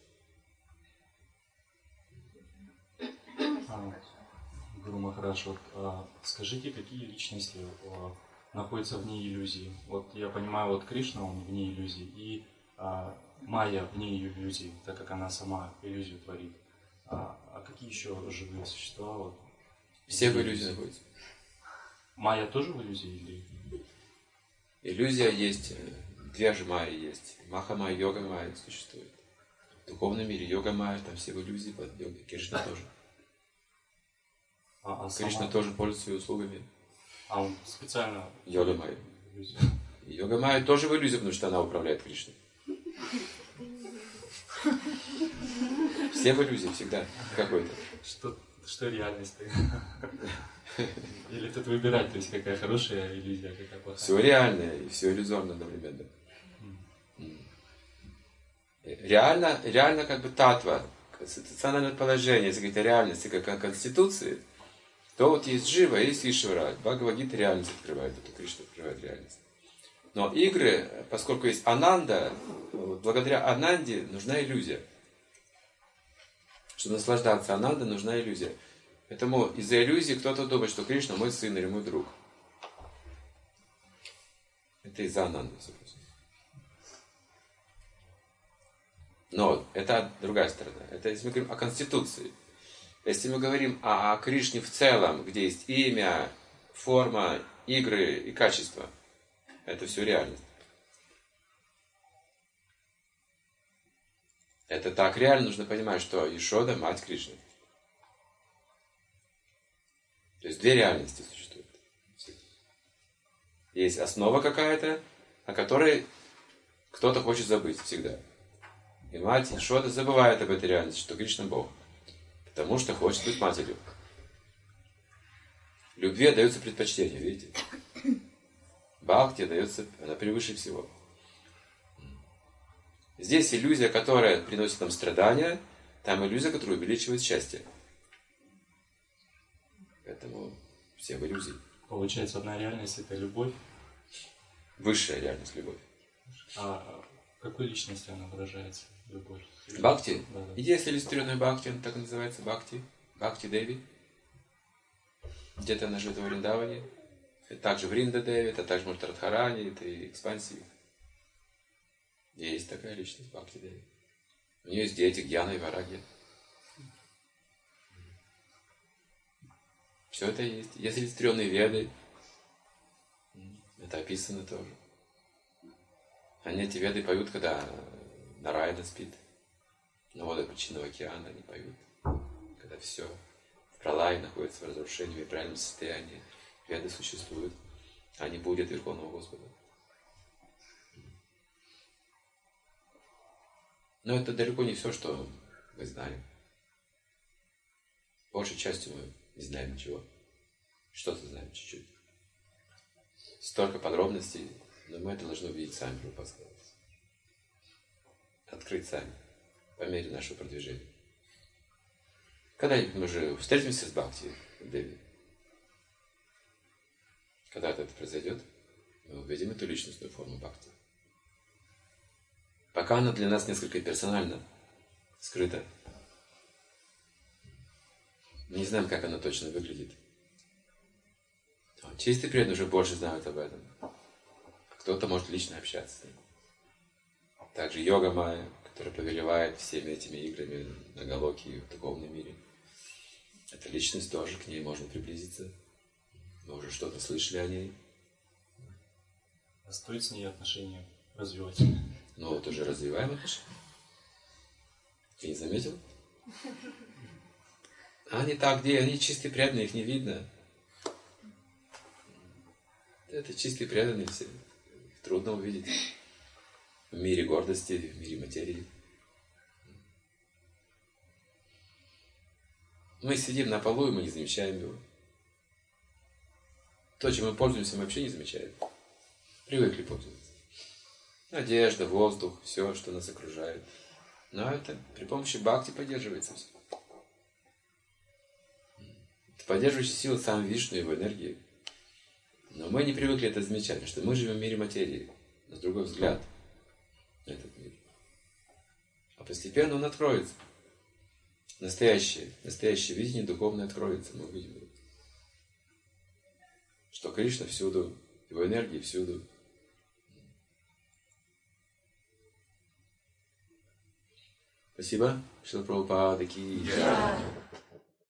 Гуру Махарадж, скажите, какие личности находятся вне иллюзии? Вот я понимаю, вот Кришна, он вне иллюзии, и Майя вне иллюзии, так как она сама иллюзию творит. А какие еще живые существа? Вот, все в иллюзии находятся. Майя тоже в иллюзии? Или... Иллюзия есть, две же Майи есть. Маха-майя, йога-майя существует. В духовном мире йога-майя, там все в иллюзии под йогой. Кришна тоже. Кришна тоже пользуется услугами. А он специально... Йога-майя. Йога-майя тоже в иллюзии, потому что она управляет Кришной. Все в иллюзии всегда какой-то. Что реальность? Или тут выбирать, то есть какая хорошая иллюзия, какая плохая? Все реальное и все иллюзорно одновременно. Реально как бы татва, конституциональное положение, если говорить о реальности как о конституции, то вот есть Джива, есть Ишвара. Бхагавад-гита реальность открывает, это Кришна открывает реальность. Но игры, поскольку есть Ананда, благодаря Ананде нужна иллюзия. Чтобы наслаждаться Анандой, нужна иллюзия. Поэтому из-за иллюзии кто-то думает, что Кришна мой сын или мой друг. Это из-за Ананды. Но это другая сторона. Это если мы говорим о конституции. Если мы говорим о Кришне в целом, где есть имя, форма, игры и качество, это все реальность. Это так реально, нужно понимать, что Ешода – мать Кришны. То есть две реальности существуют. Есть основа какая-то, о которой кто-то хочет забыть всегда. И мать Ешода забывает об этой реальности, что Кришна – Бог. Потому что хочет быть матерью. Любви отдается предпочтение, видите? Бхакти отдается, она превыше всего. Здесь иллюзия, которая приносит нам страдания, там иллюзия, которая увеличивает счастье. Поэтому все в иллюзии. Получается, одна реальность – это любовь. Высшая реальность – любовь. А в какой личности она выражается, любовь? Бхакти? Да. Есть иллюстрированная Бхакти, она так и называется, Бхакти. Бхакти Деви. Где-то она живет в Вриндаване. Это также Вринда Деви, это также может Радхарани, это и экспансии. Есть такая личность, Бхакти Деви. У нее есть дети, Гьяна и Варагья. Все это есть. Есть иллюстрированные веды. Это описано тоже. Они эти веды поют, когда Нараяна спит. На водах причинного океана они поют. Когда все в пралае находится в разрушении, в неправильном состоянии. Веды существуют. Они будут Верховного Господа. Но это далеко не все, что мы знаем. Большей частью мы не знаем ничего. Что-то знаем чуть-чуть. Столько подробностей, но мы это должны увидеть сами, Прабхупада сказал. Открыть сами, по мере нашего продвижения. Когда-нибудь мы же встретимся с Бхакти Деви. Когда это произойдет, мы увидим эту личностную форму Бхакти. пока она для нас несколько персонально скрыта. Мы не знаем, как она точно выглядит. Чистые преданные уже больше знают об этом. Кто-то может лично общаться с ним. Также йога майя, которая повелевает всеми этими играми на Галоке и в духовном мире. Эта личность тоже, к ней можно приблизиться. Мы уже что-то слышали о ней. А стоит с ней отношения развивать? Ну вот уже развиваем отношения. Ты не заметил? Они так, где? Они чистые преданные, их не видно. Это чистые преданные все. Их трудно увидеть. В мире гордости, в мире материи. Мы сидим на полу, и мы не замечаем его. То, чем мы пользуемся, мы вообще не замечаем. Привыкли пользоваться. Одежда, воздух, все, что нас окружает. Но это при помощи бхакти поддерживается все. Это поддерживающая сила сам Вишну, его энергии. Но мы не привыкли это замечать, потому что мы живем в мире материи. У нас другой взгляд на этот мир. А постепенно он откроется. Настоящее видение духовное откроется, мы увидим его. Что Кришна всюду, его энергии всюду. Спасибо. Шрила Прабхупада ки джай.